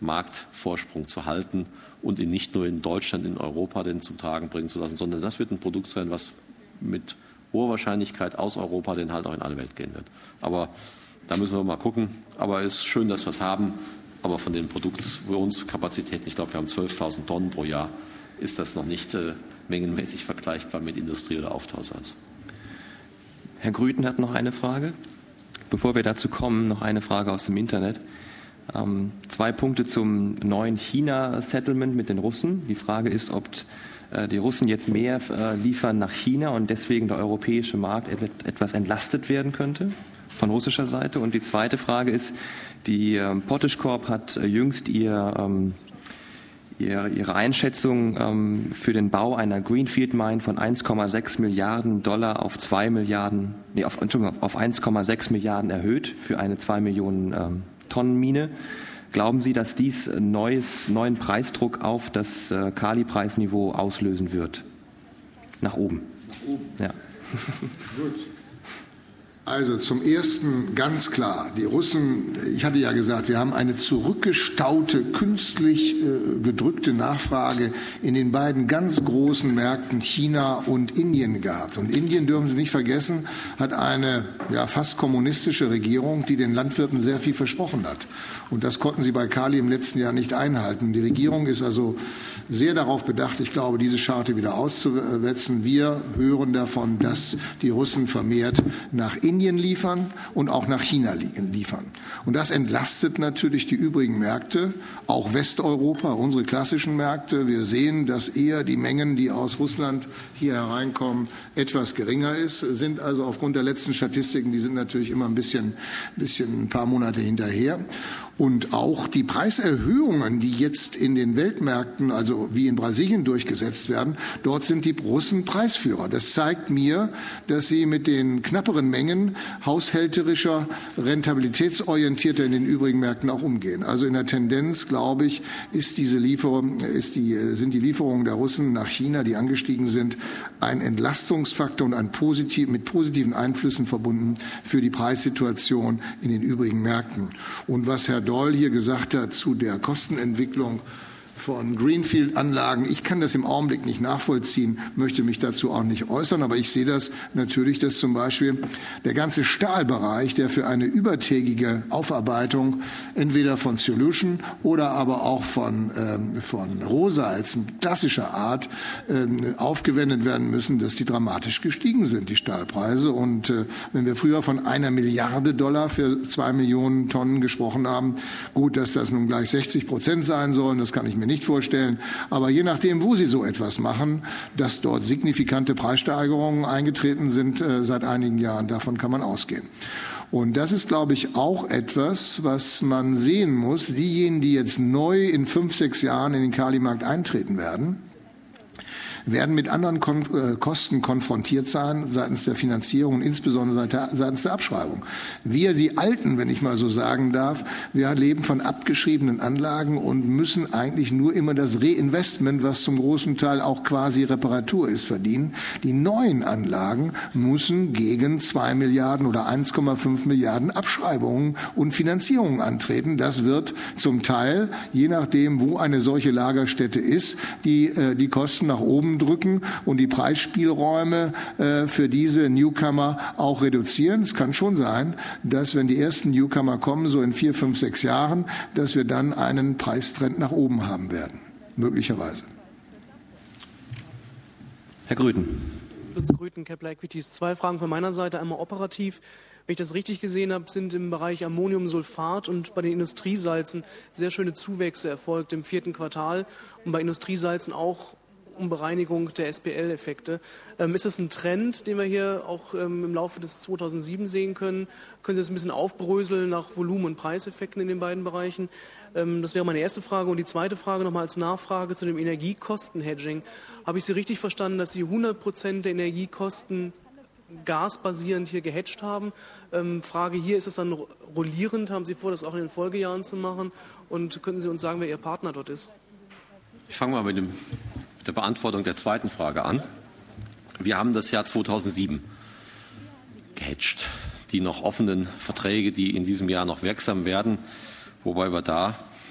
Speaker 4: Marktvorsprung zu halten und ihn nicht nur in Deutschland, in Europa den zum Tragen bringen zu lassen, sondern das wird ein Produkt sein, was mit hoher Wahrscheinlichkeit aus Europa den halt auch in alle Welt gehen wird. Aber da müssen wir mal gucken. Aber es ist schön, dass wir es haben. Aber von den Produktionskapazitäten, ich glaube, wir haben zwölftausend Tonnen pro Jahr, ist das noch nicht äh, mengenmäßig vergleichbar mit Industrie- oder Auftausalz.
Speaker 2: Herr Grüten hat noch eine Frage. Bevor wir dazu kommen, noch eine Frage aus dem Internet. Ähm, zwei Punkte zum neuen China-Settlement mit den Russen. Die Frage ist, ob äh, die Russen jetzt mehr äh, liefern nach China und deswegen der europäische Markt et etwas entlastet werden könnte von russischer Seite. Und die zweite Frage ist, die ähm, Potash Corp hat äh, jüngst ihr, ähm, ihr, ihre Einschätzung ähm, für den Bau einer Greenfield Mine von eins Komma sechs Milliarden Dollar auf zwei Milliarden, nee, auf, Entschuldigung, auf eins Komma sechs Milliarden erhöht für eine zwei Millionen ähm, Tonnen Mine. Glauben Sie, dass dies neues, neuen Preisdruck auf das äh, Kali-Preisniveau auslösen wird? Nach oben.
Speaker 1: Nach oben.
Speaker 2: Ja.
Speaker 1: Gut. Also zum Ersten ganz klar, die Russen, ich hatte ja gesagt, wir haben eine zurückgestaute, künstlich äh, gedrückte Nachfrage in den beiden ganz großen Märkten China und Indien gehabt. Und Indien, dürfen Sie nicht vergessen, hat eine ja, fast kommunistische Regierung, die den Landwirten sehr viel versprochen hat. Und das konnten sie bei Kali im letzten Jahr nicht einhalten. Die Regierung ist also sehr darauf bedacht, ich glaube, diese Scharte wieder auszuwetzen. Wir hören davon, dass die Russen vermehrt nach Indien liefern und auch nach China liefern. Und das entlastet natürlich die übrigen Märkte, auch Westeuropa, unsere klassischen Märkte. Wir sehen, dass eher die Mengen, die aus Russland hier hereinkommen, etwas geringer ist, sind also aufgrund der letzten Statistiken, die sind natürlich immer ein bisschen, bisschen ein paar Monate hinterher. Und auch die Preiserhöhungen, die jetzt in den Weltmärkten, also wie in Brasilien durchgesetzt werden, dort sind die Russen Preisführer. Das zeigt mir, dass sie mit den knapperen Mengen haushälterischer, rentabilitätsorientierter in den übrigen Märkten auch umgehen. Also in der Tendenz, glaube ich, ist diese Lieferung, ist die, sind die Lieferungen der Russen nach China, die angestiegen sind, ein Entlastungsfaktor und ein positiv, mit positiven Einflüssen verbunden für die Preissituation in den übrigen Märkten. Und was Herr Doll hier gesagt hat zu der Kostenentwicklung von Greenfield-Anlagen. Ich kann das im Augenblick nicht nachvollziehen, möchte mich dazu auch nicht äußern, aber ich sehe das natürlich, dass zum Beispiel der ganze Stahlbereich, der für eine übertägige Aufarbeitung entweder von Solution oder aber auch von, ähm, von Rohsalzen klassischer Art ähm, aufgewendet werden müssen, dass die dramatisch gestiegen sind, die Stahlpreise. Und äh, wenn wir früher von einer Milliarde Dollar für zwei Millionen Tonnen gesprochen haben, gut, dass das nun gleich sechzig Prozent sein sollen, das kann ich mir nicht vorstellen. Aber je nachdem, wo Sie so etwas machen, dass dort signifikante Preissteigerungen eingetreten sind äh, seit einigen Jahren, davon kann man ausgehen. Und das ist, glaube ich, auch etwas, was man sehen muss. Diejenigen, die jetzt neu in fünf, sechs Jahren in den Kalimarkt eintreten werden, werden mit anderen Kon- Kosten konfrontiert sein seitens der Finanzierung und insbesondere seitens der Abschreibung. Wir, die Alten, wenn ich mal so sagen darf, wir leben von abgeschriebenen Anlagen und müssen eigentlich nur immer das Reinvestment, was zum großen Teil auch quasi Reparatur ist, verdienen. Die neuen Anlagen müssen gegen zwei Milliarden oder eins Komma fünf Milliarden Abschreibungen und Finanzierungen antreten. Das wird zum Teil, je nachdem, wo eine solche Lagerstätte ist, die, die Kosten nach oben drücken und die Preisspielräume äh, für diese Newcomer auch reduzieren. Es kann schon sein, dass wenn die ersten Newcomer kommen, so in vier, fünf, sechs Jahren, dass wir dann einen Preistrend nach oben haben werden. Möglicherweise.
Speaker 2: Herr Grüten.
Speaker 11: Lutz Grüten, Kepler Equities. Zwei Fragen von meiner Seite. Einmal operativ. Wenn ich das richtig gesehen habe, sind im Bereich Ammoniumsulfat und bei den Industriesalzen sehr schöne Zuwächse erfolgt im vierten Quartal und bei Industriesalzen auch um Bereinigung der S P L-Effekte. Ähm, ist das ein Trend, den wir hier auch ähm, im Laufe des zweitausendsieben sehen können? Können Sie das ein bisschen aufbröseln nach Volumen- und Preiseffekten in den beiden Bereichen? Ähm, das wäre meine erste Frage. Und die zweite Frage nochmal als Nachfrage zu dem Energiekosten-Hedging. Habe ich Sie richtig verstanden, dass Sie hundert Prozent der Energiekosten gasbasierend hier gehatcht haben? Ähm, Frage hier, ist es dann rollierend? Haben Sie vor, das auch in den Folgejahren zu machen? Und könnten Sie uns sagen, wer Ihr Partner dort ist?
Speaker 4: Ich fange mal mit dem der Beantwortung der zweiten Frage an. Wir haben das Jahr zweitausendsieben gehatcht. Die noch offenen Verträge, die in diesem Jahr noch wirksam werden, wobei wir da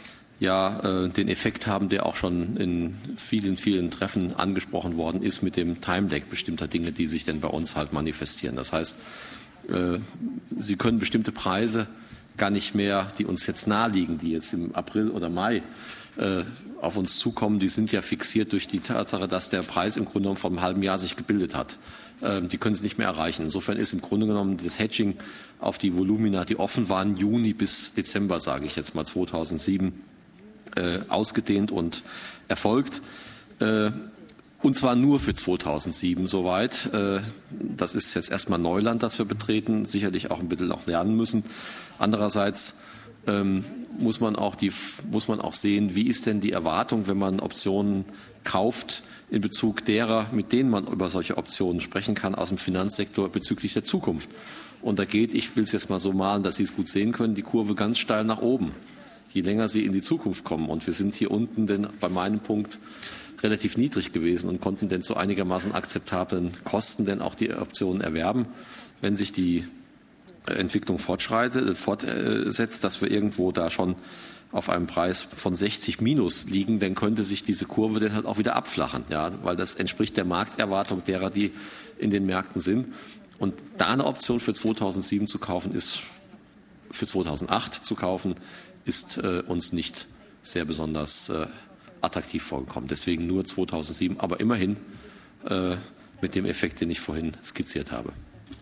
Speaker 4: ja äh, den Effekt haben, der auch schon in vielen, vielen Treffen angesprochen worden ist mit dem Time-Lag bestimmter Dinge, die sich denn bei uns halt manifestieren. Das heißt, äh, Sie können bestimmte Preise gar nicht mehr, die uns jetzt naheliegen, die jetzt im April oder Mai äh, auf uns zukommen, die sind ja fixiert durch die Tatsache, dass der Preis im Grunde genommen vor einem halben Jahr sich gebildet hat. Äh, die können Sie nicht mehr erreichen. Insofern ist im Grunde genommen das Hedging auf die Volumina, die offen waren, Juni bis Dezember, sage ich jetzt mal zweitausendsieben, äh, ausgedehnt und erfolgt. Äh, Und zwar nur für zweitausendsieben soweit. Das ist jetzt erstmal Neuland, das wir betreten, sicherlich auch ein bisschen auch lernen müssen. Andererseits ähm, muss man auch die, muss man auch sehen, wie ist denn die Erwartung, wenn man Optionen kauft, in Bezug derer, mit denen man über solche Optionen sprechen kann, aus dem Finanzsektor bezüglich der Zukunft. Und da geht, ich will es jetzt mal so malen, dass Sie es gut sehen können, die Kurve ganz steil nach oben, je länger Sie in die Zukunft kommen. Und wir sind hier unten denn bei meinem Punkt relativ niedrig gewesen und konnten denn zu einigermaßen akzeptablen Kosten denn auch die Optionen erwerben. Wenn sich die Entwicklung fortschreitet, fortsetzt, dass wir irgendwo da schon auf einem Preis von sechzig minus liegen, dann könnte sich diese Kurve dann halt auch wieder abflachen, ja, weil das entspricht der Markterwartung derer, die in den Märkten sind. Und da eine Option für zweitausendsieben zu kaufen, ist für zweitausendacht zu kaufen, ist äh, uns nicht sehr besonders äh, attraktiv vorgekommen. Deswegen nur zweitausendsieben, aber immerhin äh, mit dem Effekt, den ich vorhin skizziert habe.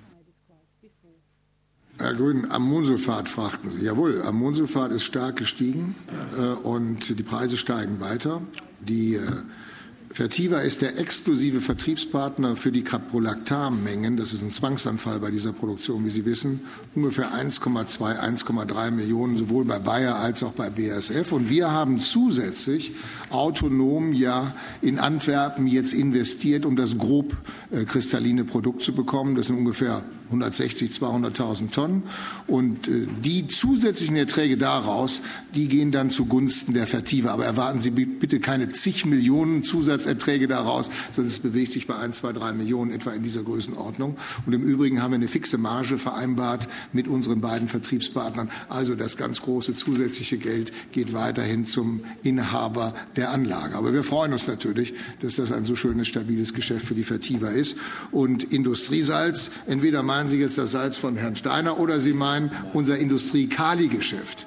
Speaker 1: Herr Grün, Ammonsulfat fragten Sie. Jawohl, Ammonsulfat ist stark gestiegen äh, und die Preise steigen weiter. Die äh, Fertiva ist der exklusive Vertriebspartner für die Caprolactam-Mengen. Das ist ein Zwangsanfall bei dieser Produktion, wie Sie wissen. Ungefähr eins Komma zwei, eins Komma drei Millionen, sowohl bei Bayer als auch bei B A S F. Und wir haben zusätzlich autonom ja in Antwerpen jetzt investiert, um das grob äh, kristalline Produkt zu bekommen. Das sind ungefähr hundertsechzig, zweihunderttausend Tonnen. Und äh, die zusätzlichen Erträge daraus, die gehen dann zugunsten der Fertiva. Aber erwarten Sie bitte keine zig Millionen Zusatzerträge daraus, sondern es bewegt sich bei ein, zwei, drei Millionen etwa in dieser Größenordnung. Und im Übrigen haben wir eine fixe Marge vereinbart mit unseren beiden Vertriebspartnern. Also das ganz große zusätzliche Geld geht weiterhin zum Inhaber der Anlage. Aber wir freuen uns natürlich, dass das ein so schönes, stabiles Geschäft für die Fertiva ist. Und Industriesalz, entweder meinen Sie jetzt das Salz von Herrn Steiner oder Sie meinen unser Industrie-Kali-Geschäft?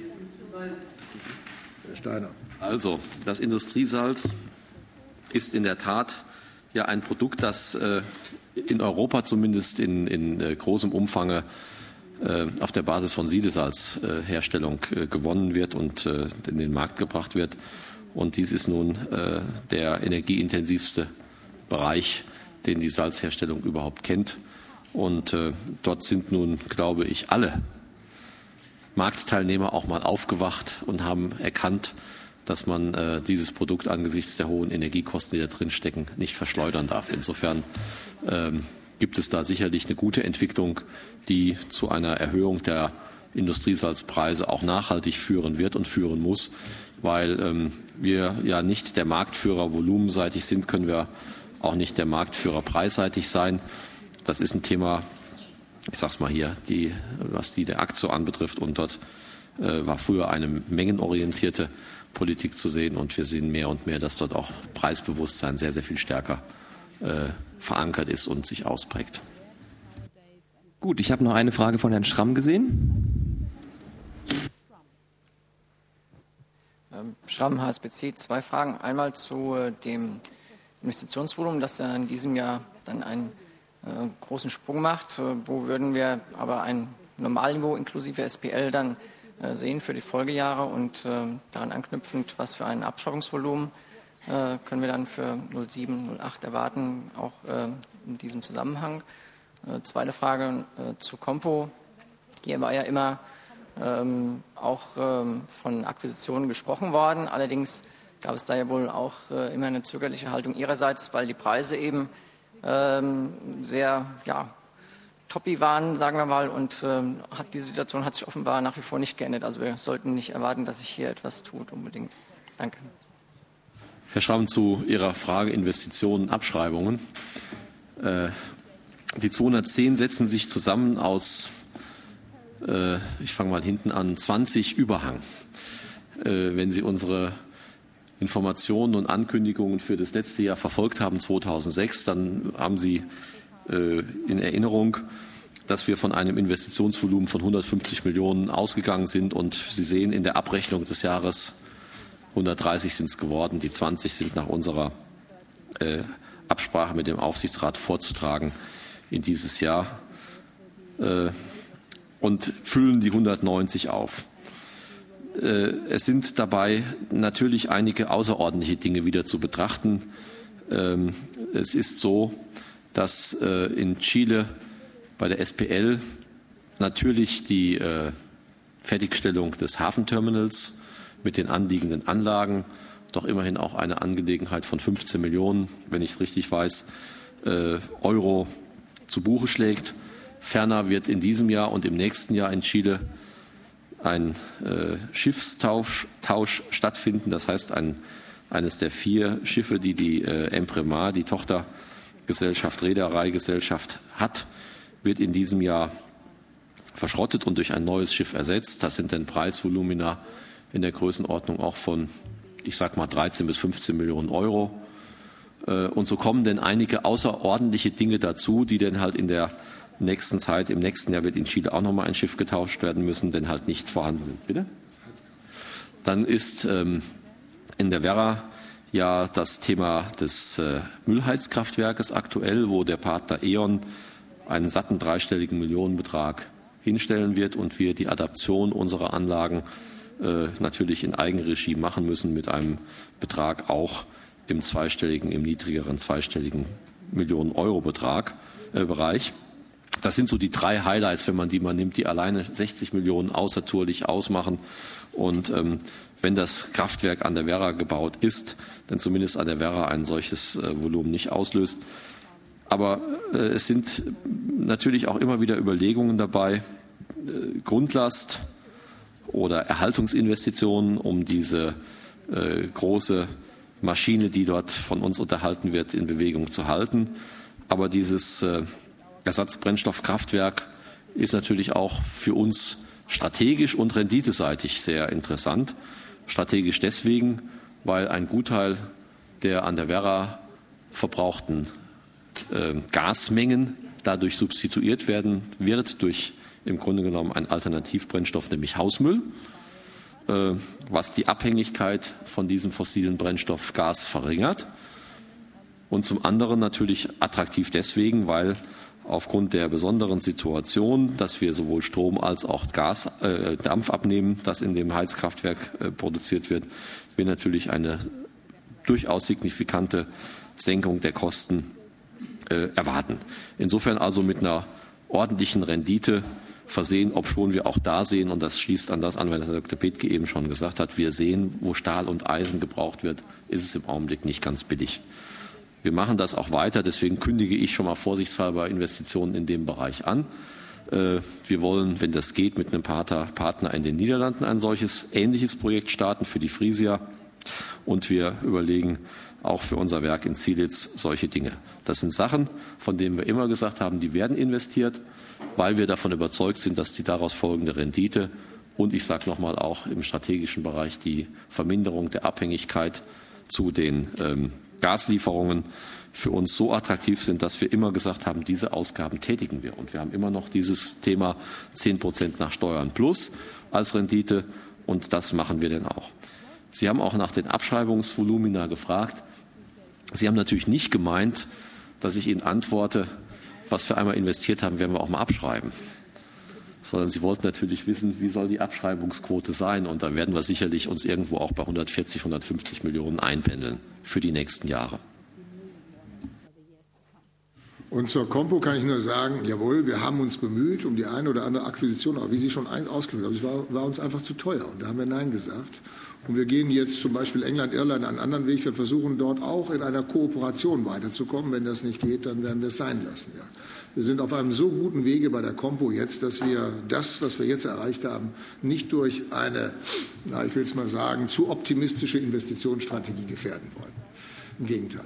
Speaker 1: Herr Steiner.
Speaker 4: Also, das Industriesalz ist in der Tat ja ein Produkt, das äh, in Europa zumindest in, in äh, großem Umfang äh, auf der Basis von Siedesalzherstellung äh, gewonnen wird und äh, in den Markt gebracht wird. Und dies ist nun äh, der energieintensivste Bereich, den die Salzherstellung überhaupt kennt. Und äh, dort sind nun, glaube ich, alle Marktteilnehmer auch mal aufgewacht und haben erkannt, dass man äh, dieses Produkt angesichts der hohen Energiekosten, die da drin stecken, nicht verschleudern darf. Insofern ähm, gibt es da sicherlich eine gute Entwicklung, die zu einer Erhöhung der Industriesalzpreise auch nachhaltig führen wird und führen muss. Weil ähm, wir ja nicht der Marktführer volumenseitig sind, können wir auch nicht der Marktführer preisseitig sein. Das ist ein Thema, ich sage es mal hier, die, was die der Aktio anbetrifft. Und dort äh, war früher eine mengenorientierte Politik zu sehen. Und wir sehen mehr und mehr, dass dort auch Preisbewusstsein sehr, sehr viel stärker äh, verankert ist und sich ausprägt.
Speaker 2: Gut, ich habe noch eine Frage von Herrn Schramm gesehen.
Speaker 12: Ähm, Schramm, H S B C, zwei Fragen. Einmal zu äh, dem Investitionsvolumen, das ja in diesem Jahr dann einen äh, großen Sprung macht. Äh, wo würden wir aber ein Normalniveau inklusive S P L dann äh, sehen für die Folgejahre und äh, daran anknüpfend, was für ein Abschreibungsvolumen äh, können wir dann für null sieben, null acht erwarten, auch äh, in diesem Zusammenhang. Äh, zweite Frage äh, zu Compo. Hier war ja immer ähm, auch ähm, von Akquisitionen gesprochen worden. Allerdings gab es da ja wohl auch äh, immer eine zögerliche Haltung Ihrerseits, weil die Preise eben ähm, sehr ja, toppy waren, sagen wir mal, und ähm, hat, die Situation hat sich offenbar nach wie vor nicht geändert. Also wir sollten nicht erwarten, dass sich hier etwas tut unbedingt. Danke.
Speaker 4: Herr Schramm, zu Ihrer Frage Investitionen, Abschreibungen. Äh, die zweihundertzehn setzen sich zusammen aus, äh, ich fange mal hinten an, zwanzig Überhang. wenn Sie unsere Informationen und Ankündigungen für das letzte Jahr verfolgt haben, zweitausendsechs, dann haben Sie in Erinnerung, dass wir von einem Investitionsvolumen von hundertfünfzig Millionen ausgegangen sind. Und Sie sehen in der Abrechnung des Jahres, hundertdreißig sind es geworden, die zwanzig sind nach unserer äh, Absprache mit dem Aufsichtsrat vorzutragen in dieses Jahr äh, und füllen die hundertneunzig auf. Äh, es sind dabei natürlich einige außerordentliche Dinge wieder zu betrachten. Ähm, es ist so, dass äh, in Chile bei der S P L natürlich die äh, Fertigstellung des Hafenterminals mit den anliegenden Anlagen doch immerhin auch eine Angelegenheit von fünfzehn Millionen, wenn ich es richtig weiß, äh, Euro zu Buche schlägt. Ferner wird in diesem Jahr und im nächsten Jahr in Chile ein äh, Schiffstausch Tausch stattfinden. Das heißt, ein, eines der vier Schiffe, die die äh, Empremar, die Tochtergesellschaft, Reedereigesellschaft hat, wird in diesem Jahr verschrottet und durch ein neues Schiff ersetzt. Das sind dann Preisvolumina in der Größenordnung auch von, ich sag mal, dreizehn bis fünfzehn Millionen Euro. Und so kommen dann einige außerordentliche Dinge dazu, die dann halt in der nächsten Zeit, im nächsten Jahr wird in Chile auch nochmal ein Schiff getauscht werden müssen, denn halt nicht vorhanden sind. Bitte? Dann ist ähm, in der Werra ja das Thema des äh, Müllheizkraftwerkes aktuell, wo der Partner E.ON einen satten dreistelligen Millionenbetrag hinstellen wird und wir die Adaption unserer Anlagen äh, natürlich in Eigenregie machen müssen mit einem Betrag auch im zweistelligen, im niedrigeren zweistelligen Millionen-Euro-Betrag, äh, Bereich. Das sind so die drei Highlights, wenn man die mal nimmt, die alleine sechzig Millionen außertourlich ausmachen. Und ähm, wenn das Kraftwerk an der Werra gebaut ist, dann zumindest an der Werra ein solches äh, Volumen nicht auslöst. Aber äh, es sind natürlich auch immer wieder Überlegungen dabei, äh, Grundlast oder Erhaltungsinvestitionen, um diese äh, große Maschine, die dort von uns unterhalten wird, in Bewegung zu halten. Aber dieses äh, Ersatzbrennstoffkraftwerk ist natürlich auch für uns strategisch und renditeseitig sehr interessant. Strategisch deswegen, weil ein Gutteil der an der Werra verbrauchten äh, Gasmengen dadurch substituiert werden wird durch im Grunde genommen einen Alternativbrennstoff, nämlich Hausmüll, äh, was die Abhängigkeit von diesem fossilen Brennstoff Gas verringert. Und zum anderen natürlich attraktiv deswegen, weil aufgrund der besonderen Situation, dass wir sowohl Strom als auch Gas, äh, Dampf abnehmen, das in dem Heizkraftwerk äh, produziert wird, wir natürlich eine durchaus signifikante Senkung der Kosten äh, erwarten. Insofern also mit einer ordentlichen Rendite versehen, obschon wir auch da sehen, und das schließt an das an, was Herr Doktor Bethke eben schon gesagt hat, wir sehen, wo Stahl und Eisen gebraucht wird, ist es im Augenblick nicht ganz billig. Wir machen das auch weiter, deswegen kündige ich schon mal vorsichtshalber Investitionen in dem Bereich an. Wir wollen, wenn das geht, mit einem Partner in den Niederlanden ein solches ähnliches Projekt starten für die Frisia. Und wir überlegen auch für unser Werk in Zielitz solche Dinge. Das sind Sachen, von denen wir immer gesagt haben, die werden investiert, weil wir davon überzeugt sind, dass die daraus folgende Rendite und ich sage nochmal auch im strategischen Bereich die Verminderung der Abhängigkeit zu den ähm, Gaslieferungen für uns so attraktiv sind, dass wir immer gesagt haben, diese Ausgaben tätigen wir. Und wir haben immer noch dieses Thema zehn Prozent nach Steuern plus als Rendite und das machen wir dann auch. Sie haben auch nach den Abschreibungsvolumina gefragt. Sie haben natürlich nicht gemeint, dass ich Ihnen antworte, was wir einmal investiert haben, werden wir auch mal abschreiben. Sondern Sie wollten natürlich wissen, wie soll die Abschreibungsquote sein. Und da werden wir sicherlich uns irgendwo auch bei hundertvierzig, hundertfünfzig Millionen einpendeln für die nächsten Jahre.
Speaker 1: Und zur Compo kann ich nur sagen, jawohl, wir haben uns bemüht um die eine oder andere Akquisition, aber wie Sie schon ausgeführt haben, es war, war uns einfach zu teuer. Und da haben wir Nein gesagt. Und wir gehen jetzt zum Beispiel England, Irland einen anderen Weg. Wir versuchen dort auch in einer Kooperation weiterzukommen. Wenn das nicht geht, dann werden wir es sein lassen. Ja. Wir sind auf einem so guten Wege bei der Compo jetzt, dass wir das, was wir jetzt erreicht haben, nicht durch eine, na, ich will es mal sagen, zu optimistische Investitionsstrategie gefährden wollen. Im Gegenteil.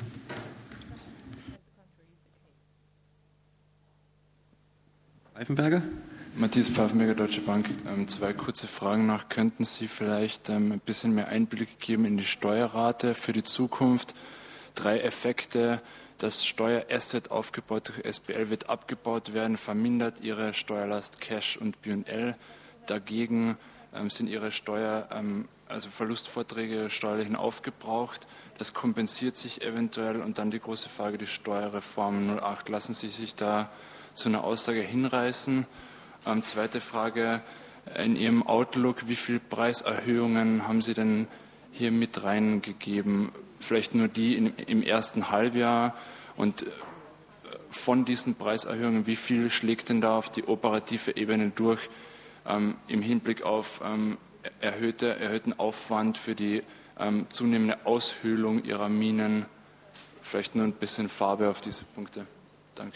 Speaker 2: Reifenberger?
Speaker 13: Matthias Pfaffenberger, Deutsche Bank. Ähm, zwei kurze Fragen noch. Könnten Sie vielleicht ähm, ein bisschen mehr Einblick geben in die Steuerrate für die Zukunft? Drei Effekte. Das Steuerasset aufgebaut durch S P L wird abgebaut werden, vermindert Ihre Steuerlast Cash und B und L. Dagegen ähm, sind Ihre Steuer, ähm, also Verlustvorträge steuerlichen aufgebraucht. Das kompensiert sich eventuell. Und dann die große Frage, die Steuerreform null acht. Lassen Sie sich da zu einer Aussage hinreißen? Ähm, zweite Frage, in Ihrem Outlook, wie viele Preiserhöhungen haben Sie denn hier mit reingegeben? Vielleicht nur die in, im ersten Halbjahr. Und von diesen Preiserhöhungen, wie viel schlägt denn da auf die operative Ebene durch ähm, im Hinblick auf ähm, erhöhte, erhöhten Aufwand für die ähm, zunehmende Aushöhlung Ihrer Minen? Vielleicht nur ein bisschen Farbe auf diese Punkte. Danke.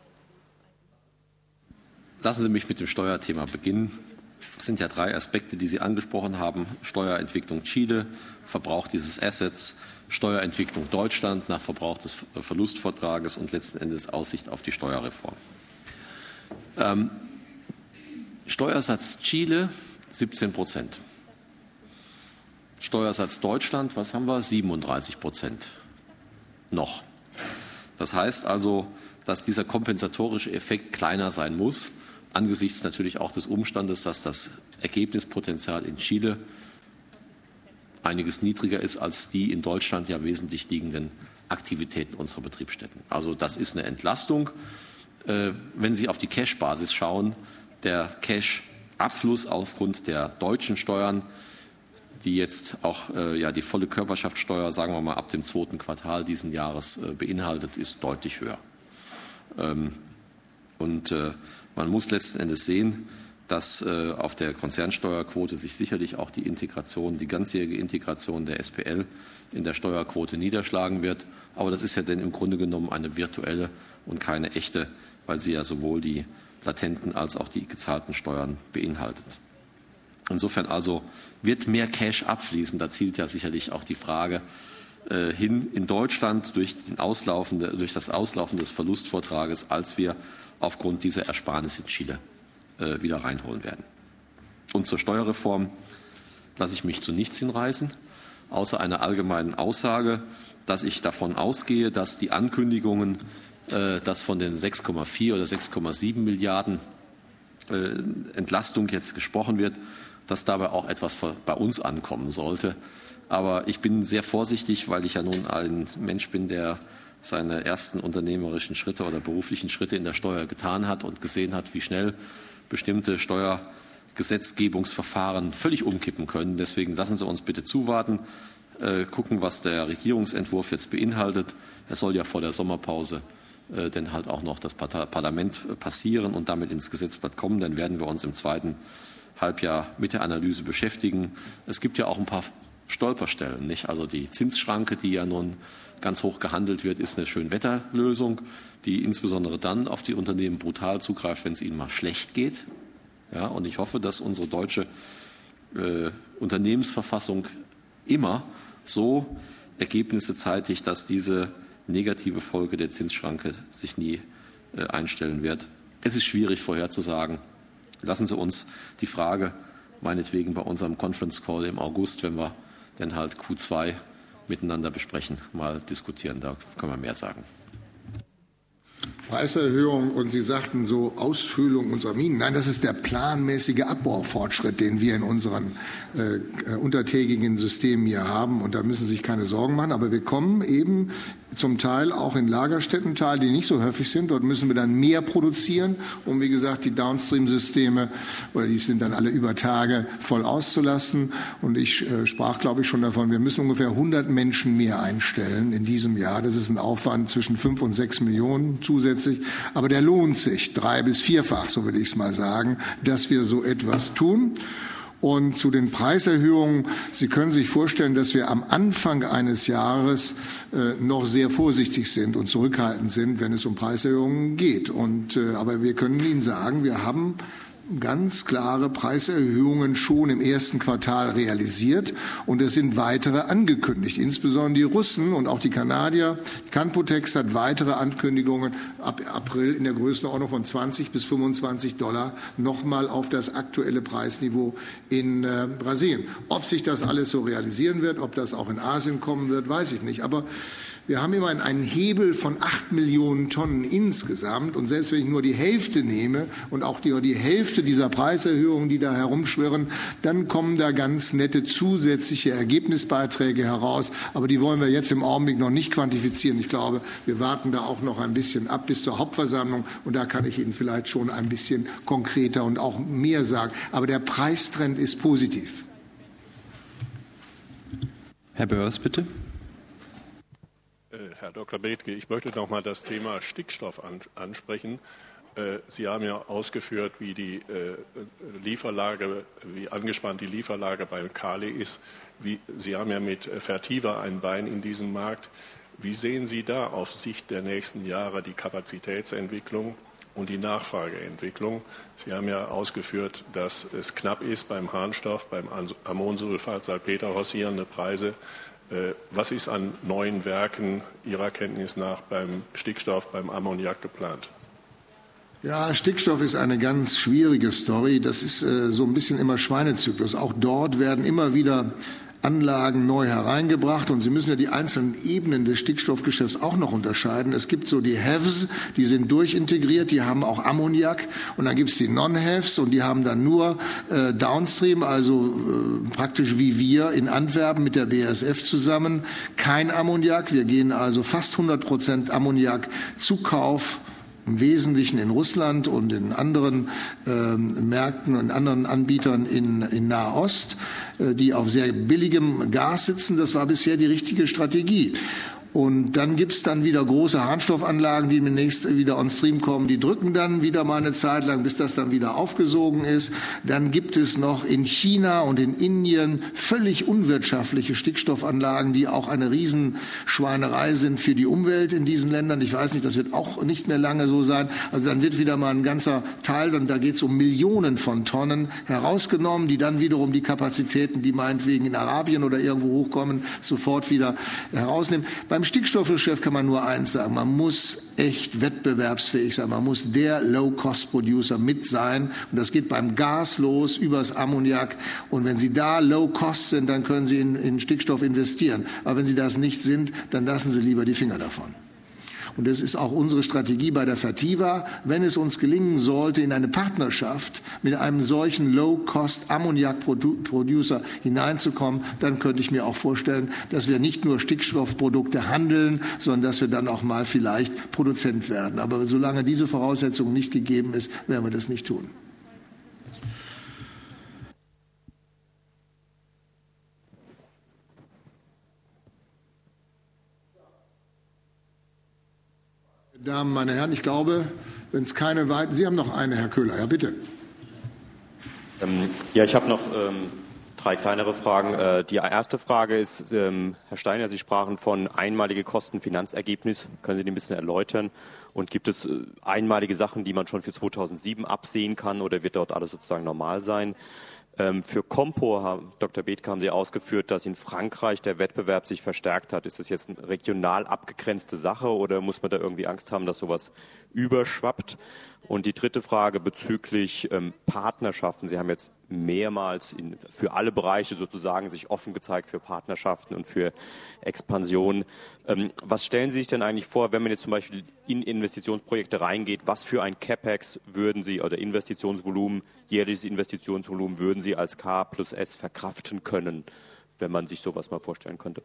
Speaker 4: Lassen Sie mich mit dem Steuerthema beginnen. Es sind ja drei Aspekte, die Sie angesprochen haben. Steuerentwicklung Chile, Verbrauch dieses Assets, Steuerentwicklung Deutschland nach Verbrauch des Verlustvortrages und letzten Endes Aussicht auf die Steuerreform. Ähm, Steuersatz Chile siebzehn Prozent. Steuersatz Deutschland, was haben wir? siebenunddreißig Prozent noch. Das heißt also, dass dieser kompensatorische Effekt kleiner sein muss, angesichts natürlich auch des Umstandes, dass das Ergebnispotenzial in Chile einiges niedriger ist als die in Deutschland ja wesentlich liegenden Aktivitäten unserer Betriebsstätten. Also das ist eine Entlastung. Äh, wenn Sie auf die Cash-Basis schauen, der Cash-Abfluss aufgrund der deutschen Steuern, die jetzt auch äh, ja, die volle Körperschaftssteuer, sagen wir mal, ab dem zweiten Quartal diesen Jahres äh, beinhaltet, ist deutlich höher. Ähm, und äh, man muss letzten Endes sehen, dass äh, auf der Konzernsteuerquote sich sicherlich auch die Integration, die ganzjährige Integration der S P L in der Steuerquote niederschlagen wird. Aber das ist ja dann im Grunde genommen eine virtuelle und keine echte, weil sie ja sowohl die latenten als auch die gezahlten Steuern beinhaltet. Insofern also wird mehr Cash abfließen. Da zielt ja sicherlich auch die Frage äh, hin in Deutschland durch, den Auslaufen, durch das Auslaufen des Verlustvortrages, als wir aufgrund dieser Ersparnis in Chile äh, wieder reinholen werden. Und zur Steuerreform lasse ich mich zu nichts hinreißen, außer einer allgemeinen Aussage, dass ich davon ausgehe, dass die Ankündigungen, äh, dass von den sechs Komma vier oder sechs Komma sieben Milliarden äh, Entlastung jetzt gesprochen wird, dass dabei auch etwas bei uns ankommen sollte. Aber ich bin sehr vorsichtig, weil ich ja nun ein Mensch bin, der seine ersten unternehmerischen Schritte oder beruflichen Schritte in der Steuer getan hat und gesehen hat, wie schnell bestimmte Steuergesetzgebungsverfahren völlig umkippen können. Deswegen lassen Sie uns bitte zuwarten, äh, gucken, was der Regierungsentwurf jetzt beinhaltet. Er soll ja vor der Sommerpause äh, denn halt auch noch das Parlament passieren und damit ins Gesetzblatt kommen. Dann werden wir uns im zweiten Halbjahr mit der Analyse beschäftigen. Es gibt ja auch ein paar Stolperstellen, nicht? Also die Zinsschranke, die ja nun ganz hoch gehandelt wird, ist eine Schönwetterlösung, die insbesondere dann auf die Unternehmen brutal zugreift, wenn es ihnen mal schlecht geht. Ja, und ich hoffe, dass unsere deutsche äh, Unternehmensverfassung immer so Ergebnisse zeitigt, dass diese negative Folge der Zinsschranke sich nie äh, einstellen wird. Es ist schwierig vorherzusagen. Lassen Sie uns die Frage meinetwegen bei unserem Conference Call im August, wenn wir dann halt Q zwei miteinander besprechen, mal diskutieren. Da können wir mehr sagen.
Speaker 1: Preiserhöhung und Sie sagten so Aushöhlung unserer Minen. Nein, das ist der planmäßige Abbaufortschritt, den wir in unseren äh, untertägigen Systemen hier haben. Und da müssen Sie sich keine Sorgen machen. Aber wir kommen eben zum Teil auch in Lagerstätten, die nicht so häufig sind. Dort müssen wir dann mehr produzieren, um, wie gesagt, die Downstream-Systeme, oder die sind dann alle über Tage voll auszulasten. Und ich äh, sprach, glaube ich, schon davon, wir müssen ungefähr hundert Menschen mehr einstellen in diesem Jahr. Das ist ein Aufwand zwischen fünf und sechs Millionen zusätzlich. Aber der lohnt sich, drei- bis vierfach, so will ich es mal sagen, dass wir so etwas tun. Und zu den Preiserhöhungen, Sie können sich vorstellen, dass wir am Anfang eines Jahres äh, noch sehr vorsichtig sind und zurückhaltend sind, wenn es um Preiserhöhungen geht. Und, äh, aber wir können Ihnen sagen, wir haben ganz klare Preiserhöhungen schon im ersten Quartal realisiert und es sind weitere angekündigt. Insbesondere die Russen und auch die Kanadier. Canpotex hat weitere Ankündigungen ab April in der Größenordnung von zwanzig bis fünfundzwanzig Dollar nochmal auf das aktuelle Preisniveau in äh, Brasilien. Ob sich das alles so realisieren wird, ob das auch in Asien kommen wird, weiß ich nicht. Aber wir haben immerhin einen Hebel von acht Millionen Tonnen insgesamt. Und selbst wenn ich nur die Hälfte nehme und auch die, die Hälfte dieser Preiserhöhungen, die da herumschwirren, dann kommen da ganz nette zusätzliche Ergebnisbeiträge heraus. Aber die wollen wir jetzt im Augenblick noch nicht quantifizieren. Ich glaube, wir warten da auch noch ein bisschen ab bis zur Hauptversammlung. Und da kann ich Ihnen vielleicht schon ein bisschen konkreter und auch mehr sagen. Aber der Preistrend ist positiv.
Speaker 2: Herr Börs, bitte.
Speaker 14: Herr Doktor Bethke, ich möchte noch mal das Thema Stickstoff ansprechen. Sie haben ja ausgeführt, wie die Lieferlage, wie angespannt die Lieferlage bei Kali ist. Wie, Sie haben ja mit Fertiva ein Bein in diesem Markt. Wie sehen Sie da auf Sicht der nächsten Jahre die Kapazitätsentwicklung und die Nachfrageentwicklung? Sie haben ja ausgeführt, dass es knapp ist beim Harnstoff, beim Ammonsulfat, Salpeter, haussierende Preise. Was ist an neuen Werken Ihrer Kenntnis nach beim Stickstoff, beim Ammoniak geplant?
Speaker 1: Ja, Stickstoff ist eine ganz schwierige Story. Das ist äh, so ein bisschen immer Schweinezyklus. Auch dort werden immer wieder Anlagen neu hereingebracht und Sie müssen ja die einzelnen Ebenen des Stickstoffgeschäfts auch noch unterscheiden. Es gibt so die Haves, die sind durchintegriert, die haben auch Ammoniak und dann gibt es die Non-Haves und die haben dann nur äh, Downstream, also äh, praktisch wie wir in Antwerpen mit der B A S F zusammen, kein Ammoniak. Wir gehen also fast hundert Prozent Ammoniakzukauf im Wesentlichen in Russland und in anderen äh, Märkten und anderen Anbietern in, in Nahost, äh, die auf sehr billigem Gas sitzen. Das war bisher die richtige Strategie. Und dann gibt's dann wieder große Harnstoffanlagen, die demnächst wieder on stream kommen. Die drücken dann wieder mal eine Zeit lang, bis das dann wieder aufgesogen ist. Dann gibt es noch in China und in Indien völlig unwirtschaftliche Stickstoffanlagen, die auch eine Riesenschweinerei sind für die Umwelt in diesen Ländern. Ich weiß nicht, das wird auch nicht mehr lange so sein. Also dann wird wieder mal ein ganzer Teil, und da geht's um Millionen von Tonnen, herausgenommen, die dann wiederum die Kapazitäten, die meinetwegen in Arabien oder irgendwo hochkommen, sofort wieder herausnehmen. Beim Stickstoffgeschäft kann man nur eins sagen, man muss echt wettbewerbsfähig sein, man muss der Low-Cost-Producer mit sein und das geht beim Gas los, übers Ammoniak und wenn Sie da Low-Cost sind, dann können Sie in, in Stickstoff investieren, aber wenn Sie das nicht sind, dann lassen Sie lieber die Finger davon. Und das ist auch unsere Strategie bei der Fertiva. Wenn es uns gelingen sollte, in eine Partnerschaft mit einem solchen Low-Cost-Ammoniak-Producer hineinzukommen, dann könnte ich mir auch vorstellen, dass wir nicht nur Stickstoffprodukte handeln, sondern dass wir dann auch mal vielleicht Produzent werden. Aber solange diese Voraussetzung nicht gegeben ist, werden wir das nicht tun. Damen, meine Herren, ich glaube, wenn es keine weiteren... Sie haben noch eine, Herr Köhler. Ja, bitte.
Speaker 6: Ähm, ja, ich habe noch ähm, drei kleinere Fragen. Äh, die erste Frage ist, ähm, Herr Steiner, Sie sprachen von einmalige Kosten-Finanzergebnis. Können Sie die ein bisschen erläutern? Und gibt es äh, einmalige Sachen, die man schon für zweitausendsieben absehen kann oder wird dort alles sozusagen normal sein? Ähm, für Compo, Doktor Bethke, haben Sie ausgeführt, dass in Frankreich der Wettbewerb sich verstärkt hat. Ist das jetzt eine regional abgegrenzte Sache oder muss man da irgendwie Angst haben, dass sowas überschwappt? Und die dritte Frage bezüglich ähm, Partnerschaften. Sie haben jetzt mehrmals in, für alle Bereiche sozusagen sich offen gezeigt für Partnerschaften und für Expansion. Ähm, was stellen Sie sich denn eigentlich vor, wenn man jetzt zum Beispiel in Investitionsprojekte reingeht? Was für ein CapEx würden Sie oder Investitionsvolumen, jährliches Investitionsvolumen würden Sie als K plus S verkraften können, wenn man sich sowas mal vorstellen könnte?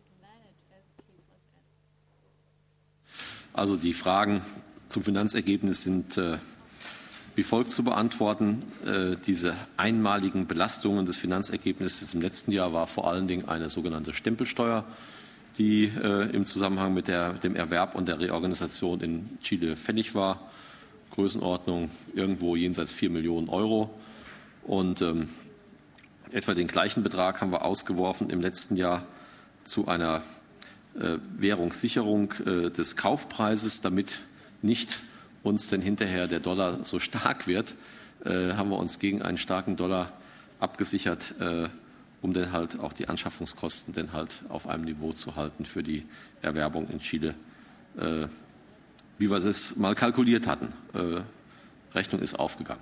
Speaker 4: Also die Fragen zum Finanzergebnis sind äh, wie folgt zu beantworten. Äh, diese einmaligen Belastungen des Finanzergebnisses im letzten Jahr war vor allen Dingen eine sogenannte Stempelsteuer, die äh, im Zusammenhang mit der, dem Erwerb und der Reorganisation in Chile fällig war. Größenordnung irgendwo jenseits vier Millionen Euro. Und ähm, etwa den gleichen Betrag haben wir ausgeworfen im letzten Jahr zu einer äh, Währungssicherung äh, des Kaufpreises, damit nicht uns denn hinterher der Dollar so stark wird, äh, haben wir uns gegen einen starken Dollar abgesichert, äh, um dann halt auch die Anschaffungskosten dann halt auf einem Niveau zu halten für die Erwerbung in Chile, äh, wie wir das mal kalkuliert hatten. Äh, Rechnung ist aufgegangen.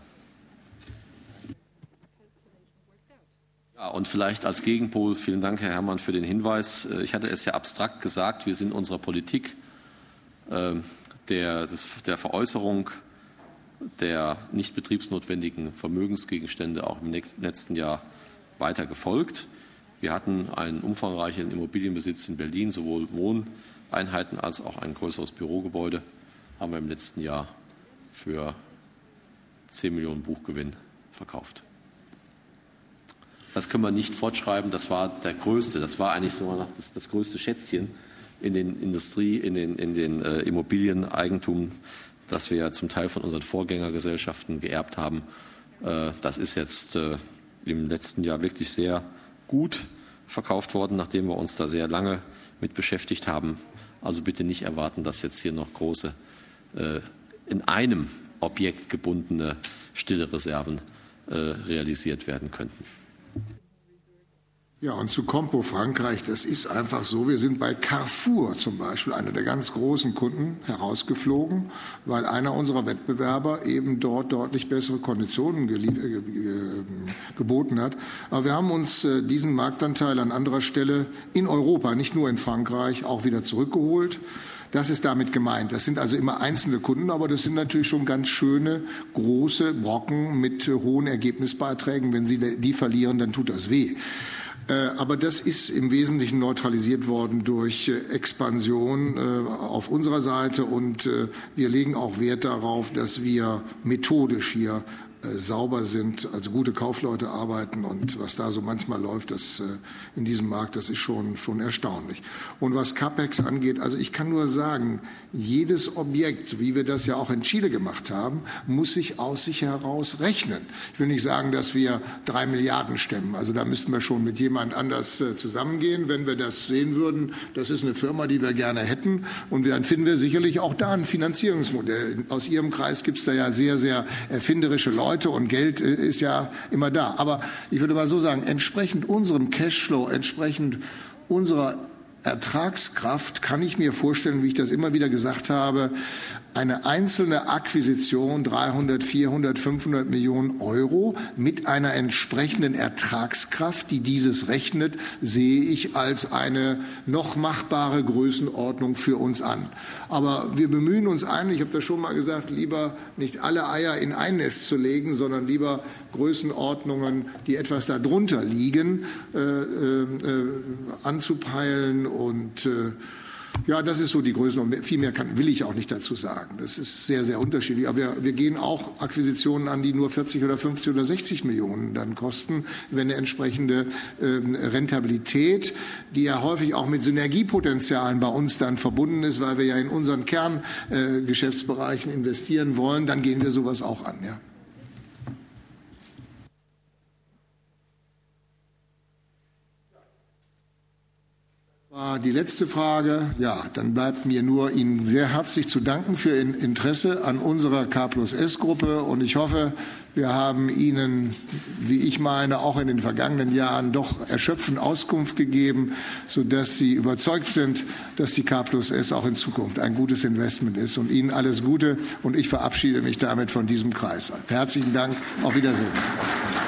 Speaker 4: Ja, und vielleicht als Gegenpol, vielen Dank, Herr Herrmann, für den Hinweis. Ich hatte es ja abstrakt gesagt, wir sind unserer Politik äh, der, des, der Veräußerung der nicht betriebsnotwendigen Vermögensgegenstände auch im nächsten, letzten Jahr weiter gefolgt. Wir hatten einen umfangreichen Immobilienbesitz in Berlin, sowohl Wohneinheiten als auch ein größeres Bürogebäude haben wir im letzten Jahr für zehn Millionen Buchgewinn verkauft. Das können wir nicht fortschreiben. Das war der größte, das war eigentlich so das, das größte Schätzchen in den Industrie, in den, in den äh, Immobilieneigentum, das wir ja zum Teil von unseren Vorgängergesellschaften geerbt haben. Äh, das ist jetzt äh, im letzten Jahr wirklich sehr gut verkauft worden, nachdem wir uns da sehr lange mit beschäftigt haben. Also bitte nicht erwarten, dass jetzt hier noch große, äh, in einem Objekt gebundene stille Reserven äh, realisiert werden könnten.
Speaker 1: Ja, und zu Compo Frankreich, das ist einfach so, wir sind bei Carrefour zum Beispiel, einer der ganz großen Kunden, herausgeflogen, weil einer unserer Wettbewerber eben dort deutlich bessere Konditionen geboten hat. Aber wir haben uns diesen Marktanteil an anderer Stelle in Europa, nicht nur in Frankreich, auch wieder zurückgeholt. Das ist damit gemeint. Das sind also immer einzelne Kunden, aber das sind natürlich schon ganz schöne, große Brocken mit hohen Ergebnisbeiträgen. Wenn Sie die verlieren, dann tut das weh. Aber das ist im Wesentlichen neutralisiert worden durch Expansion auf unserer Seite. Und wir legen auch Wert darauf, dass wir methodisch hier sauber sind, also gute Kaufleute arbeiten, und was da so manchmal läuft, das in diesem Markt, das ist schon, schon erstaunlich. Und was CapEx angeht, also ich kann nur sagen, jedes Objekt, wie wir das ja auch in Chile gemacht haben, muss sich aus sich heraus rechnen. Ich will nicht sagen, dass wir drei Milliarden stemmen, also da müssten wir schon mit jemand anders zusammengehen, wenn wir das sehen würden. Das ist eine Firma, die wir gerne hätten, und dann finden wir sicherlich auch da ein Finanzierungsmodell. Aus Ihrem Kreis gibt es da ja sehr, sehr erfinderische Leute, und Geld ist ja immer da. Aber ich würde mal so sagen, entsprechend unserem Cashflow, entsprechend unserer Ertragskraft kann ich mir vorstellen, wie ich das immer wieder gesagt habe, eine einzelne Akquisition, dreihundert, vierhundert, fünfhundert Millionen Euro mit einer entsprechenden Ertragskraft, die dieses rechnet, sehe ich als eine noch machbare Größenordnung für uns an. Aber wir bemühen uns eigentlich, ich habe das schon mal gesagt, lieber nicht alle Eier in ein Nest zu legen, sondern lieber Größenordnungen, die etwas darunter liegen, äh, äh, anzupeilen. Und äh, ja, das ist so die Größenordnung. Viel mehr kann, will ich auch nicht dazu sagen. Das ist sehr, sehr unterschiedlich. Aber wir, wir gehen auch Akquisitionen an, die nur vierzig oder fünfzig oder sechzig Millionen dann kosten, wenn eine entsprechende äh, Rentabilität, die ja häufig auch mit Synergiepotenzialen bei uns dann verbunden ist, weil wir ja in unseren Kerngeschäftsbereichen äh, investieren wollen, dann gehen wir sowas auch an, ja. War die letzte Frage. Ja, dann bleibt mir nur, Ihnen sehr herzlich zu danken für Ihr Interesse an unserer K plus S Gruppe. Und ich hoffe, wir haben Ihnen, wie ich meine, auch in den vergangenen Jahren doch erschöpfend Auskunft gegeben, sodass Sie überzeugt sind, dass die K plus S auch in Zukunft ein gutes Investment ist. Und Ihnen alles Gute. Und ich verabschiede mich damit von diesem Kreis. Herzlichen Dank. Auf Wiedersehen.